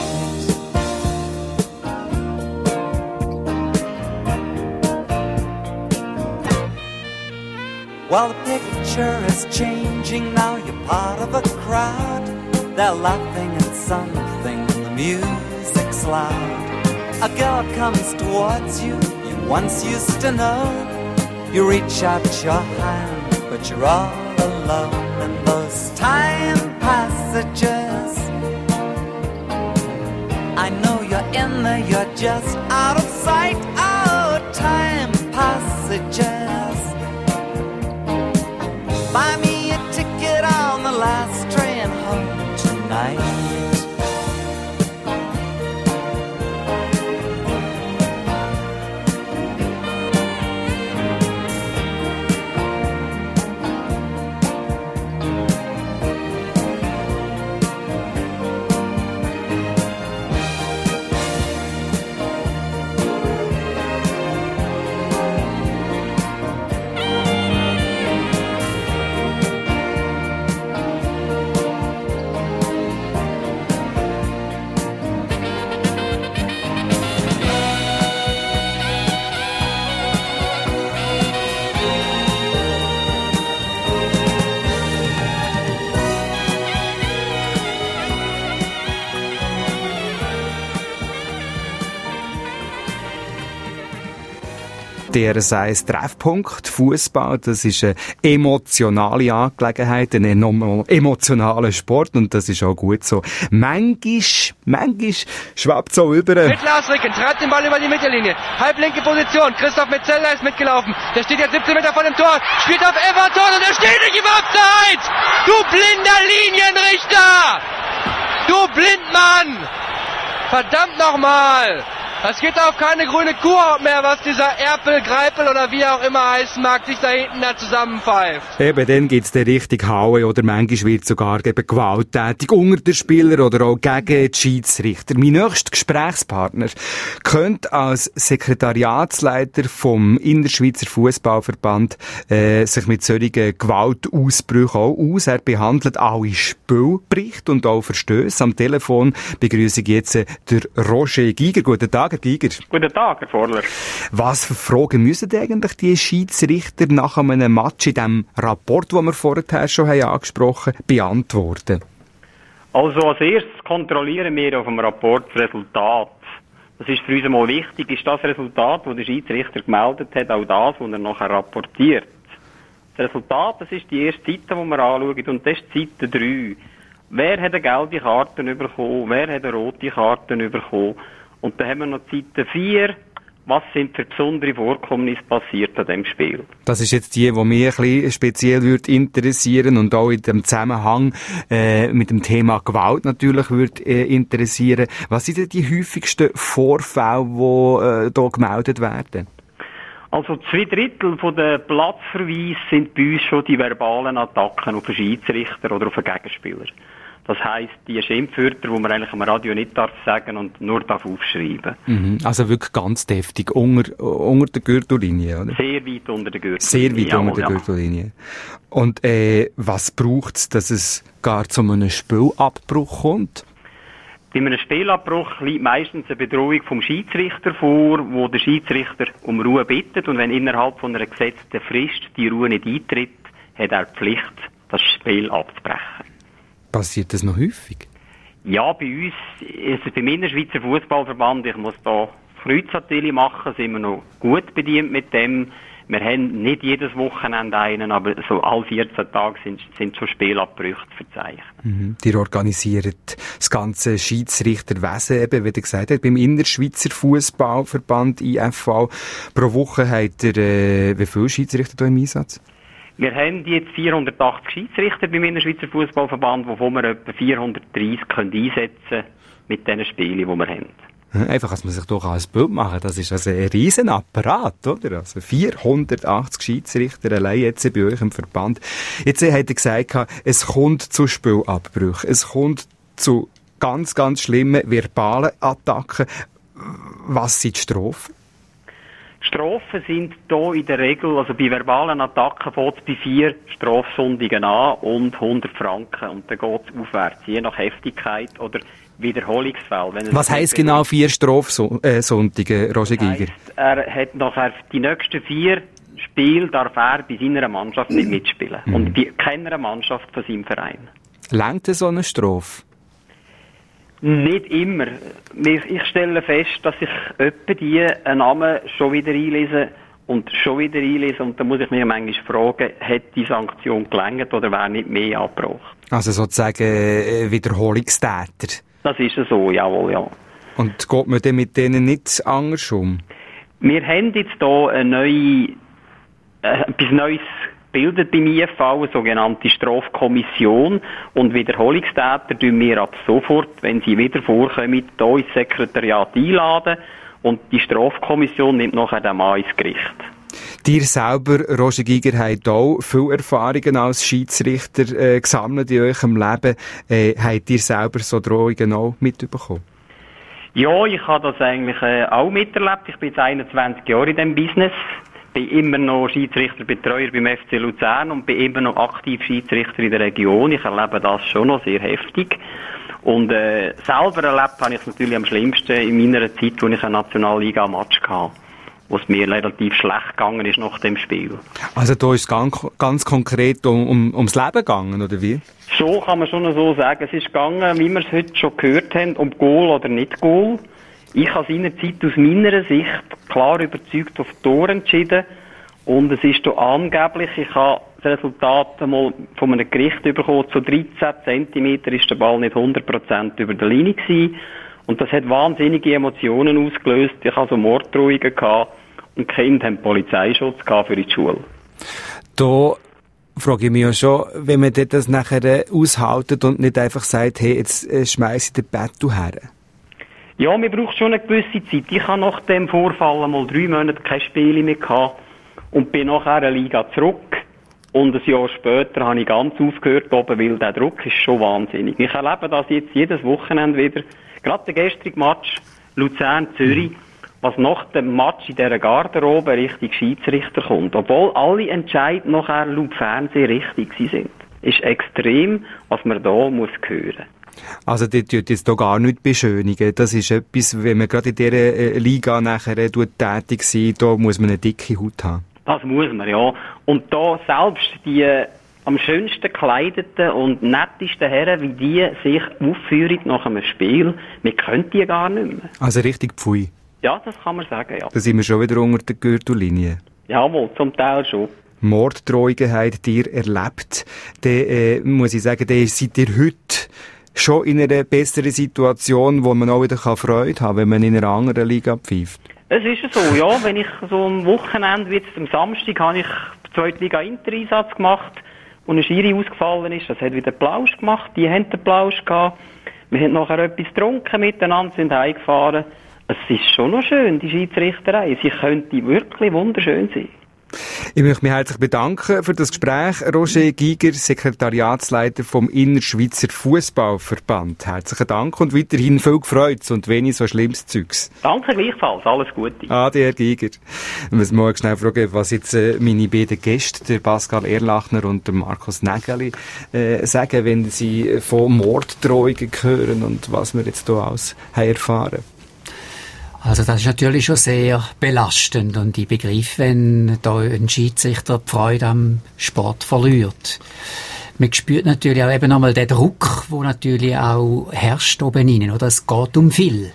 Well, the picture is changing now. You're part of a crowd. They're laughing at something and the music's loud. A girl comes towards you, you once used to know. You reach out your hand, but you're all alone in those time passages. I know you're in there, you're just out of sight. Oh, time passages. Buy me a ticket on the last train home tonight. D R S eins Treffpunkt Fußball, das ist eine emotionale Angelegenheit, ein enorm emotionaler Sport und das ist auch gut so. Manchmal, manchmal schwappt so über. Mit Lars Ricken, treibt den Ball über die Mittellinie. Halblinke Position, Christoph Metzeler ist mitgelaufen. Der steht jetzt siebzehn Meter vor dem Tor, spielt auf Everton und er steht nicht im Abseits! Du blinder Linienrichter! Du Blindmann! Verdammt nochmal! Es geht auf keine grüne Kuhhaut mehr, was dieser Erpel, Greipel oder wie auch immer heißen mag, sich da hinten da zusammenpfeift. Eben, dann gibt's den richtig Hauen oder manchmal wird sogar eben gewalttätig unter den Spielern oder auch gegen die Schiedsrichter. Mein nächster Gesprächspartner könnte als Sekretariatsleiter vom Innerschweizer Fußballverband äh, sich mit solchen Gewaltausbrüchen auch aus. Er behandelt alle Spielberichte und auch Verstöße. Am Telefon begrüße ich jetzt äh, der Roger Giger. Guten Tag. Giger. Guten Tag, Herr Vorler. Was für Fragen müssen eigentlich die Schiedsrichter nach einem Match in dem Rapport, den wir vorher schon haben angesprochen haben, beantworten? Also als erstes kontrollieren wir auf dem Rapport das Resultat. Das ist für uns einmal wichtig. Ist das Resultat, das der Schiedsrichter gemeldet hat, auch das, was er nachher rapportiert? Das Resultat, das ist die erste Seite, die wir anschauen, und das ist Seite drei. Wer hat eine gelbe Karte bekommen? Wer hat eine rote Karte bekommen? Und dann haben wir noch Seite vier. Was sind für besondere Vorkommnisse passiert an diesem Spiel? Das ist jetzt die, die mich ein bisschen speziell würde interessieren und auch in dem Zusammenhang äh, mit dem Thema Gewalt natürlich würde äh, interessieren. Was sind denn die häufigsten Vorfälle, die äh, hier gemeldet werden? Also zwei Drittel von den Platzverweisen sind bei uns schon die verbalen Attacken auf den Schiedsrichter oder auf den Gegenspieler. Das heisst, die Schimpfwörter, die man eigentlich am Radio nicht darf sagen und nur darf aufschreiben. Mhm, also wirklich ganz deftig, unter, unter der Gürtellinie, oder? Sehr weit unter der Gürtellinie. Sehr weit ja, unter der ja. Gürtellinie. Und äh, was braucht es, dass es gar zu einem Spielabbruch kommt? Bei einem Spielabbruch liegt meistens eine Bedrohung vom Schiedsrichter vor, wo der Schiedsrichter um Ruhe bittet, und wenn innerhalb von einer gesetzten Frist die Ruhe nicht eintritt, hat er die Pflicht, das Spiel abzubrechen. Passiert das noch häufig? Ja, bei uns, also beim Innerschweizer Fußballverband, ich muss da Kreuzartikel machen, sind wir noch gut bedient mit dem. Wir haben nicht jedes Wochenende einen, aber so alle vierzehn Tage sind, sind schon Spielabbrüche verzeichnet. Mhm. Ihr organisiert das ganze Schiedsrichterwesen, eben, wie ihr gesagt habt, beim Innerschweizer Fußballverband I F V. Pro Woche habt ihr, äh, wie viele Schiedsrichter da im Einsatz? Wir haben jetzt vierhundertachtzig Schiedsrichter beim Innerschweizer Fußballverband, wovon wir etwa vierhundertdreissig können einsetzen mit den Spielen, die wir haben. Einfach, dass man sich doch ein Bild machen. Das ist also ein riesen Apparat, oder? Also vierhundertachtzig Schiedsrichter allein jetzt bei euch im Verband. Jetzt hat er gesagt, es kommt zu Spielabbrüchen. Es kommt zu ganz, ganz schlimmen verbalen Attacken. Was sind die Strafen? Strafen sind hier in der Regel, also bei verbalen Attacken fängt es bei vier Strafsondigen an und hundert Franken. Und dann geht es aufwärts, je nach Heftigkeit oder Wiederholungsfall. Wenn Was heisst genau vier Strafsondigen, Roger Giger? Heisst, er hat nachher die nächsten vier Spiele darf er bei seiner Mannschaft nicht mitspielen. Mhm. Und bei keiner Mannschaft von seinem Verein. Längt so eine Strafe? Nicht immer. Ich stelle fest, dass ich öppe die einen Namen schon wieder einlese und schon wieder einlese. Und da muss ich mich manchmal fragen, hat die Sanktion gelangt oder wäre nicht mehr angebracht? Also sozusagen äh, Wiederholungstäter? Das ist so, jawohl, ja. Und geht man denn mit denen nicht anders um? Wir haben jetzt hier eine neue, äh, etwas Neues bildet beim I F V, eine sogenannte Strafkommission, und Wiederholungstäter tun wir ab sofort, wenn sie wieder vorkommen, hier ins Sekretariat einladen, und die Strafkommission nimmt nachher den Mann ins Gericht. Dir selber, Roger Giger, habt auch viele Erfahrungen als Schiedsrichter äh, gesammelt in eurem Leben. Äh, habt ihr selber so Drohungen auch mitbekommen? Ja, ich habe das eigentlich äh, auch miterlebt. Ich bin jetzt einundzwanzig Jahre in diesem Business. Bin immer noch Schiedsrichterbetreuer beim F C Luzern und bin immer noch aktiv Schiedsrichter in der Region. Ich erlebe das schon noch sehr heftig. Und äh, selber erlebt habe ich es natürlich am schlimmsten in meiner Zeit, wo ich einen Nationalliga-Match hatte, wo es mir relativ schlecht gegangen ist nach dem Spiel. Also da ist es ganz, ganz konkret um, um, ums Leben gegangen, oder wie? So kann man schon so sagen. Es ist gegangen, wie wir es heute schon gehört haben, um Goal oder nicht Goal. Ich habe seinerzeit aus meiner Sicht klar überzeugt auf Tor entschieden. Und es ist hier angeblich, ich habe das Resultat einmal von einem Gericht bekommen, zu dreizehn Zentimeter ist der Ball nicht hundert Prozent über der Linie gewesen. Und das hat wahnsinnige Emotionen ausgelöst. Ich hatte so Morddrohungen gehabt und die Kinder haben Polizeischutz gehabt für die Schule. Da frage ich mich ja schon, wenn man das nachher aushaltet und nicht einfach sagt, hey, jetzt äh, schmeiss ich den Battle her. Ja, man braucht schon eine gewisse Zeit. Ich habe nach dem Vorfall einmal drei Monate keine Spiele mehr gehabt und bin nachher in der Liga zurück. Und ein Jahr später habe ich ganz aufgehört oben, weil der Druck ist schon wahnsinnig. Ich erlebe das jetzt jedes Wochenende wieder. Gerade der gestrige Match Luzern-Zürich, mhm. was nach dem Match in dieser Garderobe richtig Schiedsrichter kommt. Obwohl alle Entscheid nachher laut Fernsehen richtig sind. Ist extrem, was man da muss hören. Also, die tut jetzt hier gar nicht beschönigen. Das ist etwas, wenn man gerade in dieser äh, Liga nachher äh, tätig sein, da muss man eine dicke Haut haben. Das muss man, ja. Und da selbst die äh, am schönsten gekleideten und nettesten Herren, wie die sich aufführen nach einem Spiel, wir können die gar nicht mehr. Also richtig Pfui. Ja, das kann man sagen, ja. Da sind wir schon wieder unter der Gürtellinie. Jawohl, zum Teil schon. Morddrohungen habt ihr erlebt. Da äh, muss ich sagen, da seid ihr heute schon in einer besseren Situation, wo man auch wieder Freude haben kann, wenn man in einer anderen Liga pfeift. Es ist so, ja. Wenn ich so am Wochenende, wie jetzt am Samstag, habe ich den Zweitliga-Inter-Einsatz gemacht, wo eine Schiri ausgefallen ist. Das hat wieder Plausch gemacht. Die haben den Plausch gehabt. Wir haben nachher etwas getrunken miteinander, sind heimgefahren. Es ist schon noch schön, die Schiedsrichterei. Sie könnte wirklich wunderschön sein. Ich möchte mich herzlich bedanken für das Gespräch. Roger Giger, Sekretariatsleiter vom Innerschweizer Fußballverband. Herzlichen Dank und weiterhin viel Freude und wenig so schlimmes Zeugs. Danke gleichfalls, alles Gute. Ade, Herr Giger. Ich muss mal schnell fragen, was jetzt äh, meine beiden Gäste, der Pascal Erlachner und der Markus Nägeli, äh, sagen, wenn sie von Morddrohungen hören und was wir jetzt hier alles haben erfahren. Also das ist natürlich schon sehr belastend und ich begreife, wenn da ein Schiedsrichter die Freude am Sport verliert. Man spürt natürlich auch eben nochmal den Druck, der natürlich auch herrscht oben rein, oder? Es geht um viel.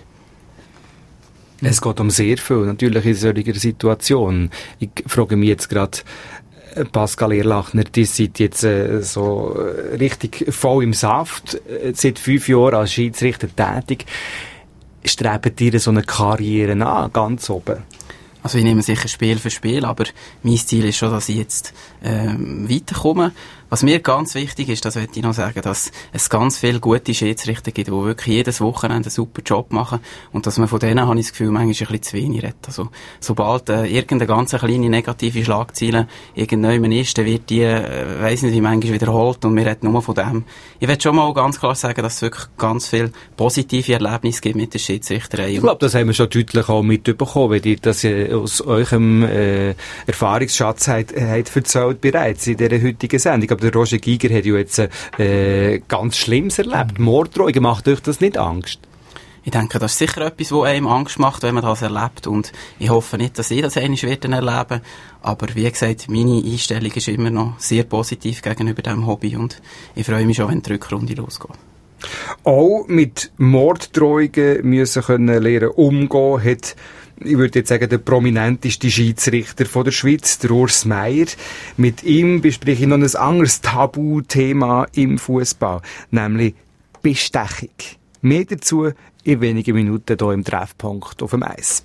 Es geht um sehr viel, natürlich in solcher Situation. Ich frage mich jetzt gerade, Pascal Erlachner, die sind jetzt äh, so richtig voll im Saft, äh, seit fünf Jahren als Schiedsrichter tätig. Streben dir so eine Karriere an, ganz oben? Also ich nehme sicher Spiel für Spiel, aber mein Ziel ist schon, dass ich jetzt ähm, weiterkomme. Was mir ganz wichtig ist, das möchte ich noch sagen, dass es ganz viele gute Schiedsrichter gibt, die wirklich jedes Wochenende einen super Job machen und dass man von denen, habe ich das Gefühl, manchmal ein bisschen zu wenig redet. Also sobald äh, irgendeine ganz kleine negative Schlagzeile irgendjemand ist, dann wird die, äh, weiss nicht, wie manchmal wiederholt und wir reden nur von dem. Ich will schon mal ganz klar sagen, dass es wirklich ganz viele positive Erlebnisse gibt mit der Schiedsrichterei. Ich glaube, das haben wir schon deutlich auch mitbekommen, wenn ihr das äh, aus eurem äh, Erfahrungsschatz habt, habt erzählt bereits in dieser heutigen Sendung. Der Roger Giger hat ja jetzt äh, ganz Schlimmes erlebt. Morddrohungen, macht euch das nicht Angst? Ich denke, das ist sicher etwas, was einem Angst macht, wenn man das erlebt. Und ich hoffe nicht, dass ich das einmal erleben werde. Aber wie gesagt, meine Einstellung ist immer noch sehr positiv gegenüber diesem Hobby. Und ich freue mich schon, wenn die Rückrunde losgeht. Auch mit Morddrohungen müssen können lernen umgehen, hat, ich würde jetzt sagen, der prominenteste Schiedsrichter von der Schweiz, der Urs Meier. Mit ihm bespreche ich noch ein anderes Tabuthema im Fußball, nämlich Bestechung. Mehr dazu in wenigen Minuten hier im Treffpunkt auf dem Eis.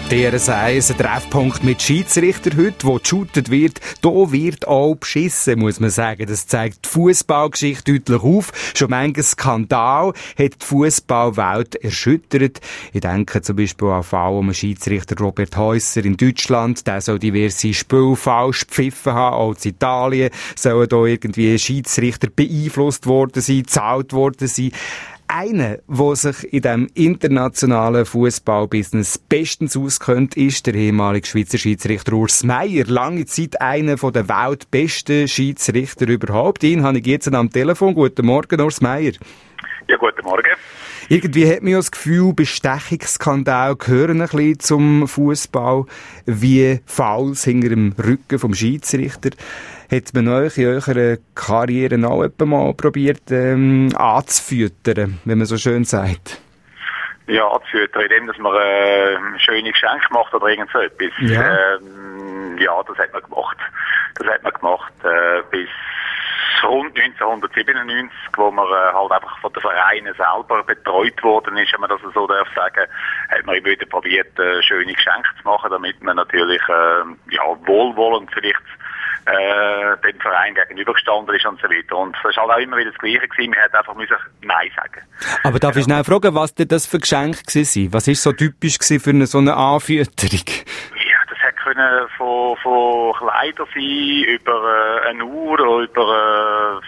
D R S eins, ein Treffpunkt mit Schiedsrichter heute, wo geshootet wird. Da wird auch beschissen, muss man sagen. Das zeigt die Fußballgeschichte deutlich auf. Schon manchen Skandal hat die Fußballwelt erschüttert. Ich denke zum Beispiel an den Fall um den Schiedsrichter Robert Häusser in Deutschland. Der soll diverse Spiele falsch gepfiffen haben. Auch in Italien sollen da irgendwie Schiedsrichter beeinflusst worden sein, gezahlt worden sein. Einer, der sich in diesem internationalen Fußballbusiness bestens auskennt, ist der ehemalige Schweizer Schiedsrichter Urs Meier. Lange Zeit einer der weltbesten Schiedsrichter überhaupt. Ihn habe ich jetzt am Telefon. Guten Morgen, Urs Meier. Ja, guten Morgen. Irgendwie hat man ja das Gefühl, Bestechungsskandale gehören ein bisschen zum Fußball, wie Fouls hinter dem Rücken vom Schiedsrichter. Hat man euch in eurer Karriere auch etwa mal probiert ähm, anzufüttern, wenn man so schön sagt? Ja, anzufüttern, indem dass man äh, schöne Geschenke macht oder irgend so etwas. Ja. Ähm, ja, das hat man gemacht. Das hat man gemacht äh, bis rund neunzehnhundertsiebenundneunzig, wo man äh, halt einfach von den Vereinen selber betreut worden ist, wenn man das so darf sagen, hat man immer wieder probiert, äh, schöne Geschenke zu machen, damit man natürlich äh, ja, wohlwollend vielleicht äh, dem Verein gegenübergestanden ist und so weiter. Und das war halt auch immer wieder das Gleiche gewesen. Man hätte einfach müssen Nein sagen. Aber darf ich schnell fragen, was denn das für Geschenke waren? Was war so typisch für eine, so eine Anfütterung? Ja, das hätte können von, von Kleider sein, über äh, eine Uhr oder über... Äh,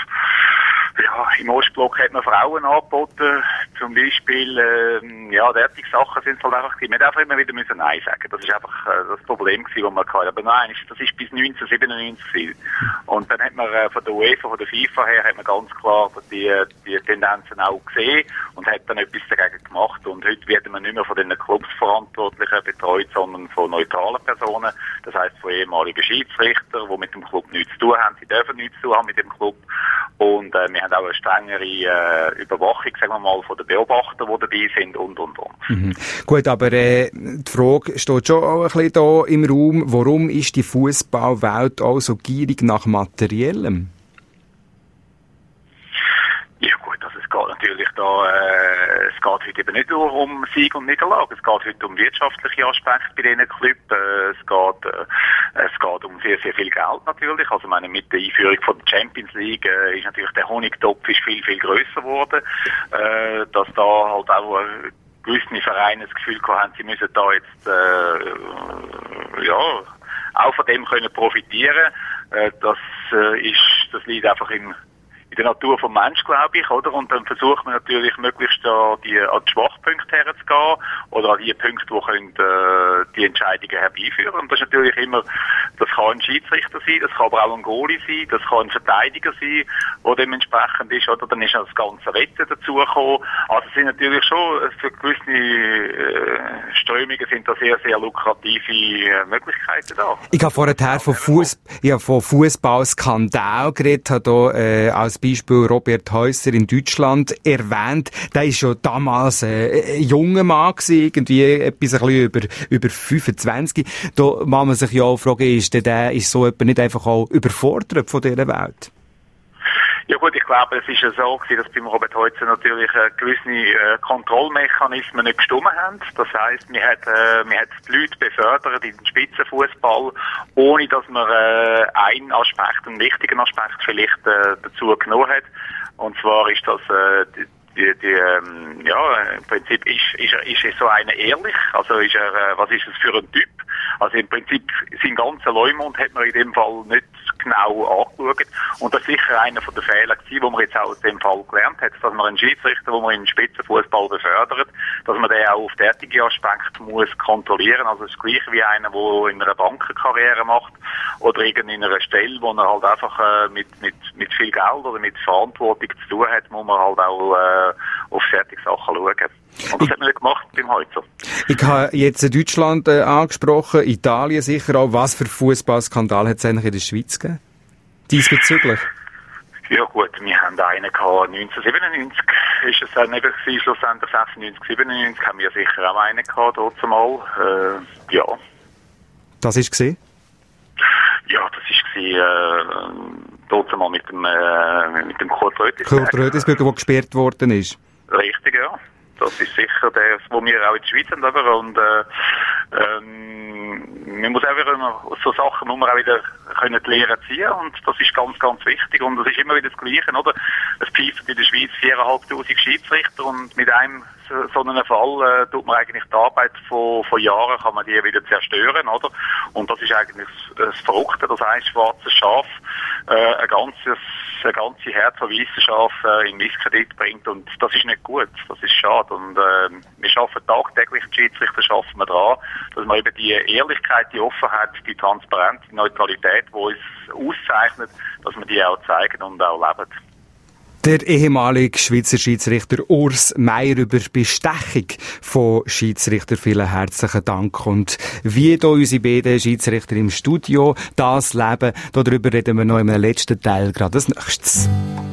ja, im Ostblock hat man Frauen angeboten, zum Beispiel, äh, ja, derartige Sachen sind es halt einfach gewesen. Man hat einfach immer wieder müssen Nein sagen. Das ist einfach äh, das Problem gewesen, das man hatte. Aber nein, das ist bis neunzehnhundertsiebenundneunzig gewesen. Und dann hat man äh, von der UEFA, von der FIFA her, hat man ganz klar die, die Tendenzen auch gesehen und hat dann etwas dagegen gemacht. Und heute werden wir nicht mehr von den Clubsverantwortlichen betreut, sondern von neutralen Personen. Das heisst von ehemaligen Schiedsrichtern, die mit dem Club nichts zu tun haben. Sie dürfen nichts zu tun haben mit dem Club. Und äh, wir haben auch eine strengere äh, Überwachung, sagen wir mal, von den Beobachtern, die dabei sind und, und, und. Mhm. Gut, aber äh, die Frage steht schon auch ein bisschen da im Raum, warum ist die Fußballwelt auch so gierig nach Materiellem? Ja gut, also es geht natürlich da, äh, es geht heute eben nicht nur um Sieg und Niederlage, es geht heute um wirtschaftliche Aspekte bei diesen Clubs, äh, es geht, äh, es geht um sehr, sehr viel Geld natürlich, also ich meine, mit der Einführung von der Champions League äh, ist natürlich der Honigtopf ist viel, viel grösser geworden, äh, dass da halt auch äh, gewisse Vereine das Gefühl haben, sie müssen da jetzt, äh, ja, auch von dem können profitieren, äh, das äh, ist, das liegt einfach im in der Natur vom Mensch, glaube ich, oder? Und dann versucht man natürlich möglichst da die, an die Schwachpunkte herzugehen oder an die Punkte, die können, äh, die Entscheidungen herbeiführen. Und das ist natürlich immer, das kann ein Schiedsrichter sein, das kann aber auch ein Goalie sein, das kann ein Verteidiger sein, der dementsprechend ist, oder? Dann ist das ganze Wetten dazugekommen. Also es sind natürlich schon, für gewisse äh, Strömungen sind da sehr, sehr lukrative äh, Möglichkeiten da. Ich habe vorher von Fuß, ich habe von Fußballskandal geredet, habe da, äh, als Beispiel Robert Häusser in Deutschland erwähnt. Der ist schon damals äh, ein junger Mann gewesen, irgendwie etwas ein bisschen über, über fünfundzwanzig. Da muss man sich ja auch fragen, ist der, der ist so jemand nicht einfach auch überfordert von dieser Welt? Ja gut, ich glaube, es ist ja so gewesen, dass beim Robert Häusser natürlich äh, gewisse äh, Kontrollmechanismen nicht gestimmt haben. Das heisst, man hat, äh, man hat die Leute befördert in den Spitzenfußball, ohne dass man äh, einen Aspekt, einen wichtigen Aspekt vielleicht äh, dazu genommen hat. Und zwar ist das äh, die, die, die ähm, ja, im Prinzip ist, ist, er, ist er so einer ehrlich, also ist er, äh, was ist es für ein Typ? Also im Prinzip, sein ganzer Leumund hat man in dem Fall nicht genau angeschaut. Und das ist sicher einer von den Fehlern gewesen, wo man jetzt auch aus dem Fall gelernt hat, dass man einen Schiedsrichter, wo man in den Spitzenfußball befördert, dass man den auch auf derartige Aspekte muss kontrollieren. Also es ist gleich wie einer, der in einer Bankenkarriere macht oder in einer Stelle, wo er halt einfach äh, mit, mit, mit viel Geld oder mit Verantwortung zu tun hat, muss man halt auch äh, auf solche Sachen schauen. Und das hat man nicht gemacht beim Häusser. Ich habe jetzt Deutschland äh, angesprochen, Italien sicher auch. Was für Fußballskandal hat es eigentlich in der Schweiz gegeben? Diesbezüglich? Ja gut, wir haben einen gehabt, neunzehnhundertsiebenundneunzig ist es dann eben gewesen, schlussendlich sechsundneunzig, siebenundneunzig haben wir sicher auch einen gehabt, dort mal. Äh, ja. Das war gesehen? Ja, das war äh, dort mal mit dem, äh, mit dem Kurt Rödisberger. Kurt Rödisberger, der gesperrt worden ist. Richtig, ja. Das ist sicher das, was wir auch in der Schweiz haben. Aber, und äh, ähm, man muss einfach immer, so Sachen muss man auch wieder können die Lehre ziehen, und das ist ganz, ganz wichtig. Und das ist immer wieder das Gleiche, oder? Es pfeifen in der Schweiz viertausendfünfhundert Schiedsrichter, und mit einem so, so einem Fall äh, tut man eigentlich die Arbeit von, von Jahren, kann man die wieder zerstören, oder? Und das ist eigentlich das, das Verrückte, das heißt, schwarzes Schaf äh, ein ganzes eine ganze Herz von Wissenschaft äh, in Misskredit bringt, und das ist nicht gut, das ist schade. Und äh, wir arbeiten tagtäglich, die Schiedsrichter schaffen wir dran, dass wir eben die Ehrlichkeit, die Offenheit, die Transparenz, die Neutralität, die uns auszeichnet, dass wir die auch zeigen und auch leben. Der ehemalige Schweizer Schiedsrichter Urs Meier über Bestechung von Schiedsrichter. Vielen herzlichen Dank. Und wie hier unsere beiden Schiedsrichter im Studio das leben, darüber reden wir noch im letzten Teil gerade als nächstes.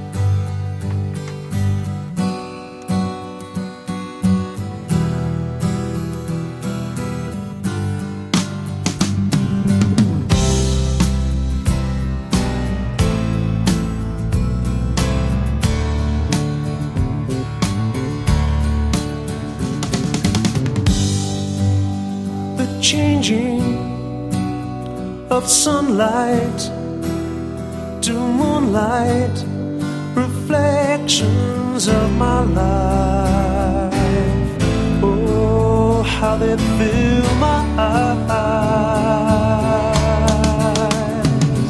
Changing of sunlight to moonlight, reflections of my life. Oh, how they fill my eyes.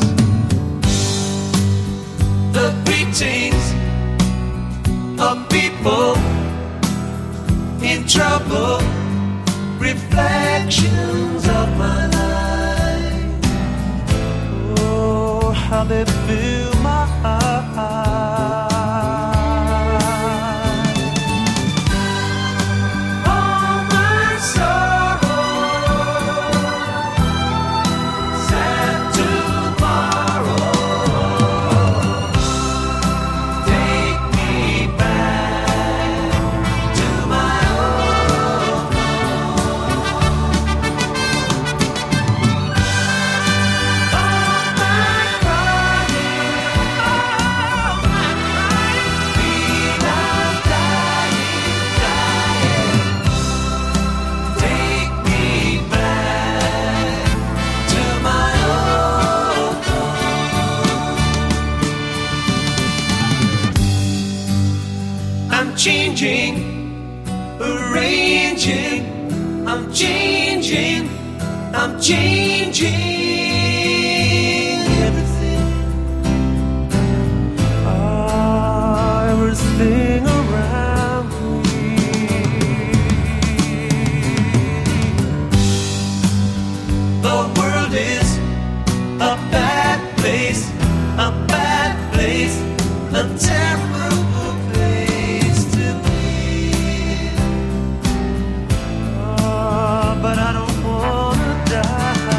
The greetings of people in trouble, reflections of my life. Oh, how they fill my eyes. All my sorrow, sad tomorrow, take me back to my own. Changing, arranging, I'm changing, I'm changing everything, ah, everything around me. The world is a bad place, a bad place, a terrible place to be. Oh, but I don't wanna die.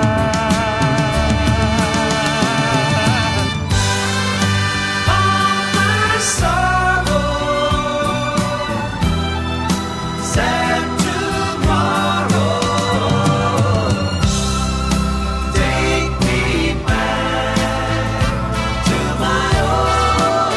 All my sorrow, sad tomorrow, take me back to my own.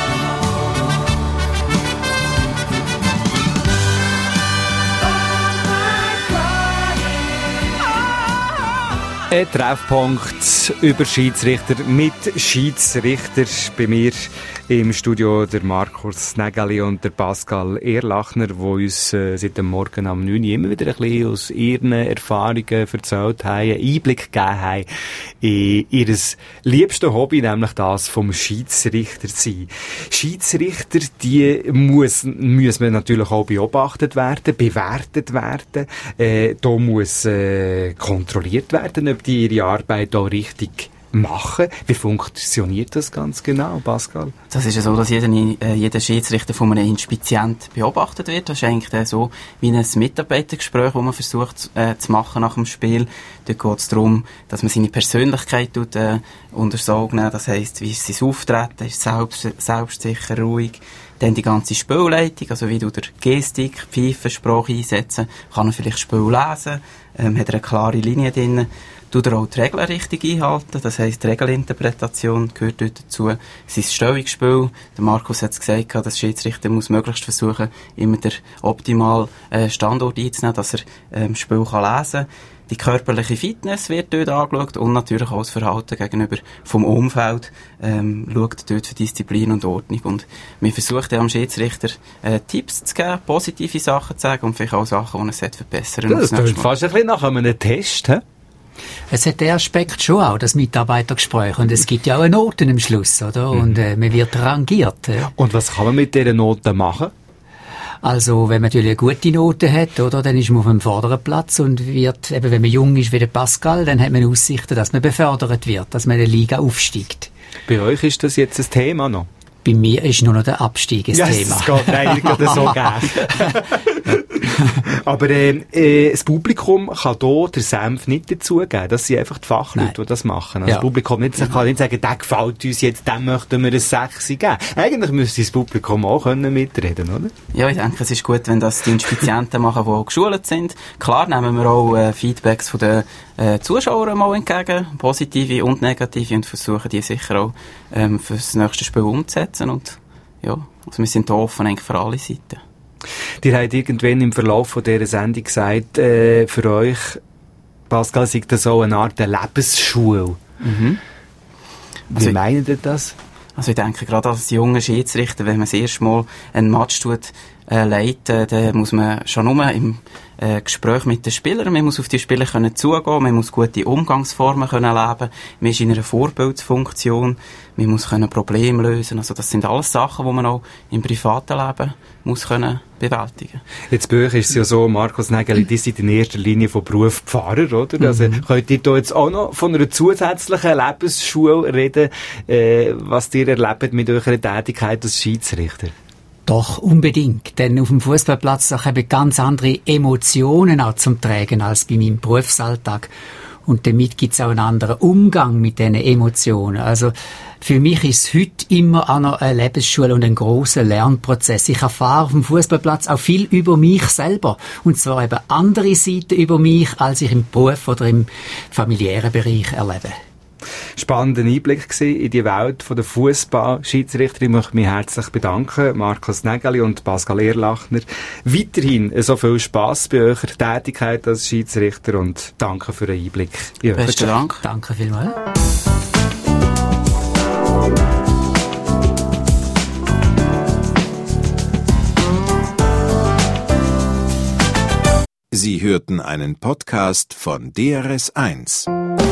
Ein Treffpunkt über Schiedsrichter mit Schiedsrichter. Bei mir im Studio der Markus Nägeli und der Pascal Erlachner, die uns äh, seit dem Morgen am neun Uhr immer wieder ein bisschen aus ihren Erfahrungen erzählt haben, einen Einblick gegeben haben in ihr liebstes Hobby, nämlich das vom Schiedsrichter sein. Schiedsrichter, die muss, muss man natürlich auch beobachtet werden, bewertet werden. Äh, da muss äh, kontrolliert werden, ob die ihre Arbeit auch richtig machen. Wie funktioniert das ganz genau, Pascal? Das ist ja so, dass jeder, äh, jeder Schiedsrichter von einem Inspizient beobachtet wird. Das ist eigentlich äh, so wie ein Mitarbeitergespräch, das man versucht äh, zu machen nach dem Spiel. Dort geht es darum, dass man seine Persönlichkeit tut, äh, untersuchen. Das heisst, wie ist sein Auftreten, ist selbst, selbstsicher, ruhig. Dann die ganze Spielleitung, also wie du der Gestik, Pfeifensprache einsetzen, kann er vielleicht Spiel lesen, ähm, hat er eine klare Linie drin. tut er auch die Regeln richtig einhalten. Das heisst, die Regelinterpretation gehört dort dazu. Sein Stellungsspiel, der Markus hat es gesagt, der Schiedsrichter muss möglichst versuchen, immer den optimalen äh, Standort einzunehmen, dass er ähm, das Spiel kann lesen kann. Die körperliche Fitness wird dort angeschaut und natürlich auch das Verhalten gegenüber vom Umfeld ähm, schaut dort für Disziplin und Ordnung. Und wir versuchen am Schiedsrichter äh, Tipps zu geben, positive Sachen zu sagen und vielleicht auch Sachen, die er sollte verbessern sollte. Das klingt fast ein bisschen nach einem Test, he? Es hat den Aspekt schon auch, das Mitarbeitergespräch. Und es gibt ja auch eine Noten am Schluss, oder? Mhm. Und äh, man wird rangiert. Äh. Und was kann man mit dieser Noten machen? Also, wenn man natürlich eine gute Note hat, oder, dann ist man auf dem vorderen Platz und wird, eben, wenn man jung ist wie der Pascal, dann hat man Aussichten, dass man befördert wird, dass man in der Liga aufsteigt. Bei euch ist das jetzt ein Thema noch? Bei mir ist nur noch der Abstieg ein ja, Thema. Es geht eigentlich gerade so gerne. Aber äh, äh, das Publikum kann hier den Senf nicht dazugeben. Das sind einfach die Fachleute, Nein. die das machen. Also ja. Das Publikum nicht, kann nicht sagen, der gefällt uns jetzt, dem möchten wir ein sechs geben. Eigentlich müsste das Publikum auch können mitreden, oder? Ja, ich denke, es ist gut, wenn das die Inspizienten machen, die geschult sind. Klar nehmen wir auch äh, Feedbacks von den äh, Zuschauern mal entgegen, positive und negative, und versuchen die sicher auch ähm, für das nächste Spiel umzusetzen. Und ja, also wir sind da offen eigentlich für alle Seiten. Ihr habt irgendwann im Verlauf von dieser Sendung gesagt, äh, für euch, Pascal, sei das so eine Art Lebensschule. Mhm. Wie also, meint ihr das? Also ich denke, gerade als junger Schiedsrichter, wenn man das erste Mal einen Match tut, äh, leiten, dann muss man schon nur im äh, Gespräch mit den Spielern, man muss auf die Spieler können zugehen, man muss gute Umgangsformen können leben, man ist in einer Vorbildsfunktion, man muss können Probleme lösen, also das sind alles Sachen, die man auch im privaten Leben muss können bewältigen. Jetzt bei euch ist es ja so, Markus Nägeli, die sind in erster Linie von Beruf Pfarrer, oder? Mhm. Also könnt ihr da jetzt auch noch von einer zusätzlichen Lebensschule reden, äh, was ihr erlebt mit eurer Tätigkeit als Schiedsrichter? Doch, unbedingt. Denn auf dem Fußballplatz da kommen ganz andere Emotionen auch zum Tragen als bei meinem Berufsalltag. Und damit gibt es auch einen anderen Umgang mit diesen Emotionen. Also für mich ist es heute immer auch noch eine Lebensschule und ein grosser Lernprozess. Ich erfahre auf dem Fußballplatz auch viel über mich selber. Und zwar eben andere Seiten über mich, als ich im Beruf oder im familiären Bereich erlebe. Spannender Einblick gewesen in die Welt der Fußball-Schiedsrichter. Ich möchte mich herzlich bedanken, Markus Nägeli und Pascal Erlachner. Weiterhin so viel Spass bei eurer Tätigkeit als Schiedsrichter und danke für den Einblick. Ja, besten Dank. Danke vielmals. Sie hörten einen Podcast von D R S eins.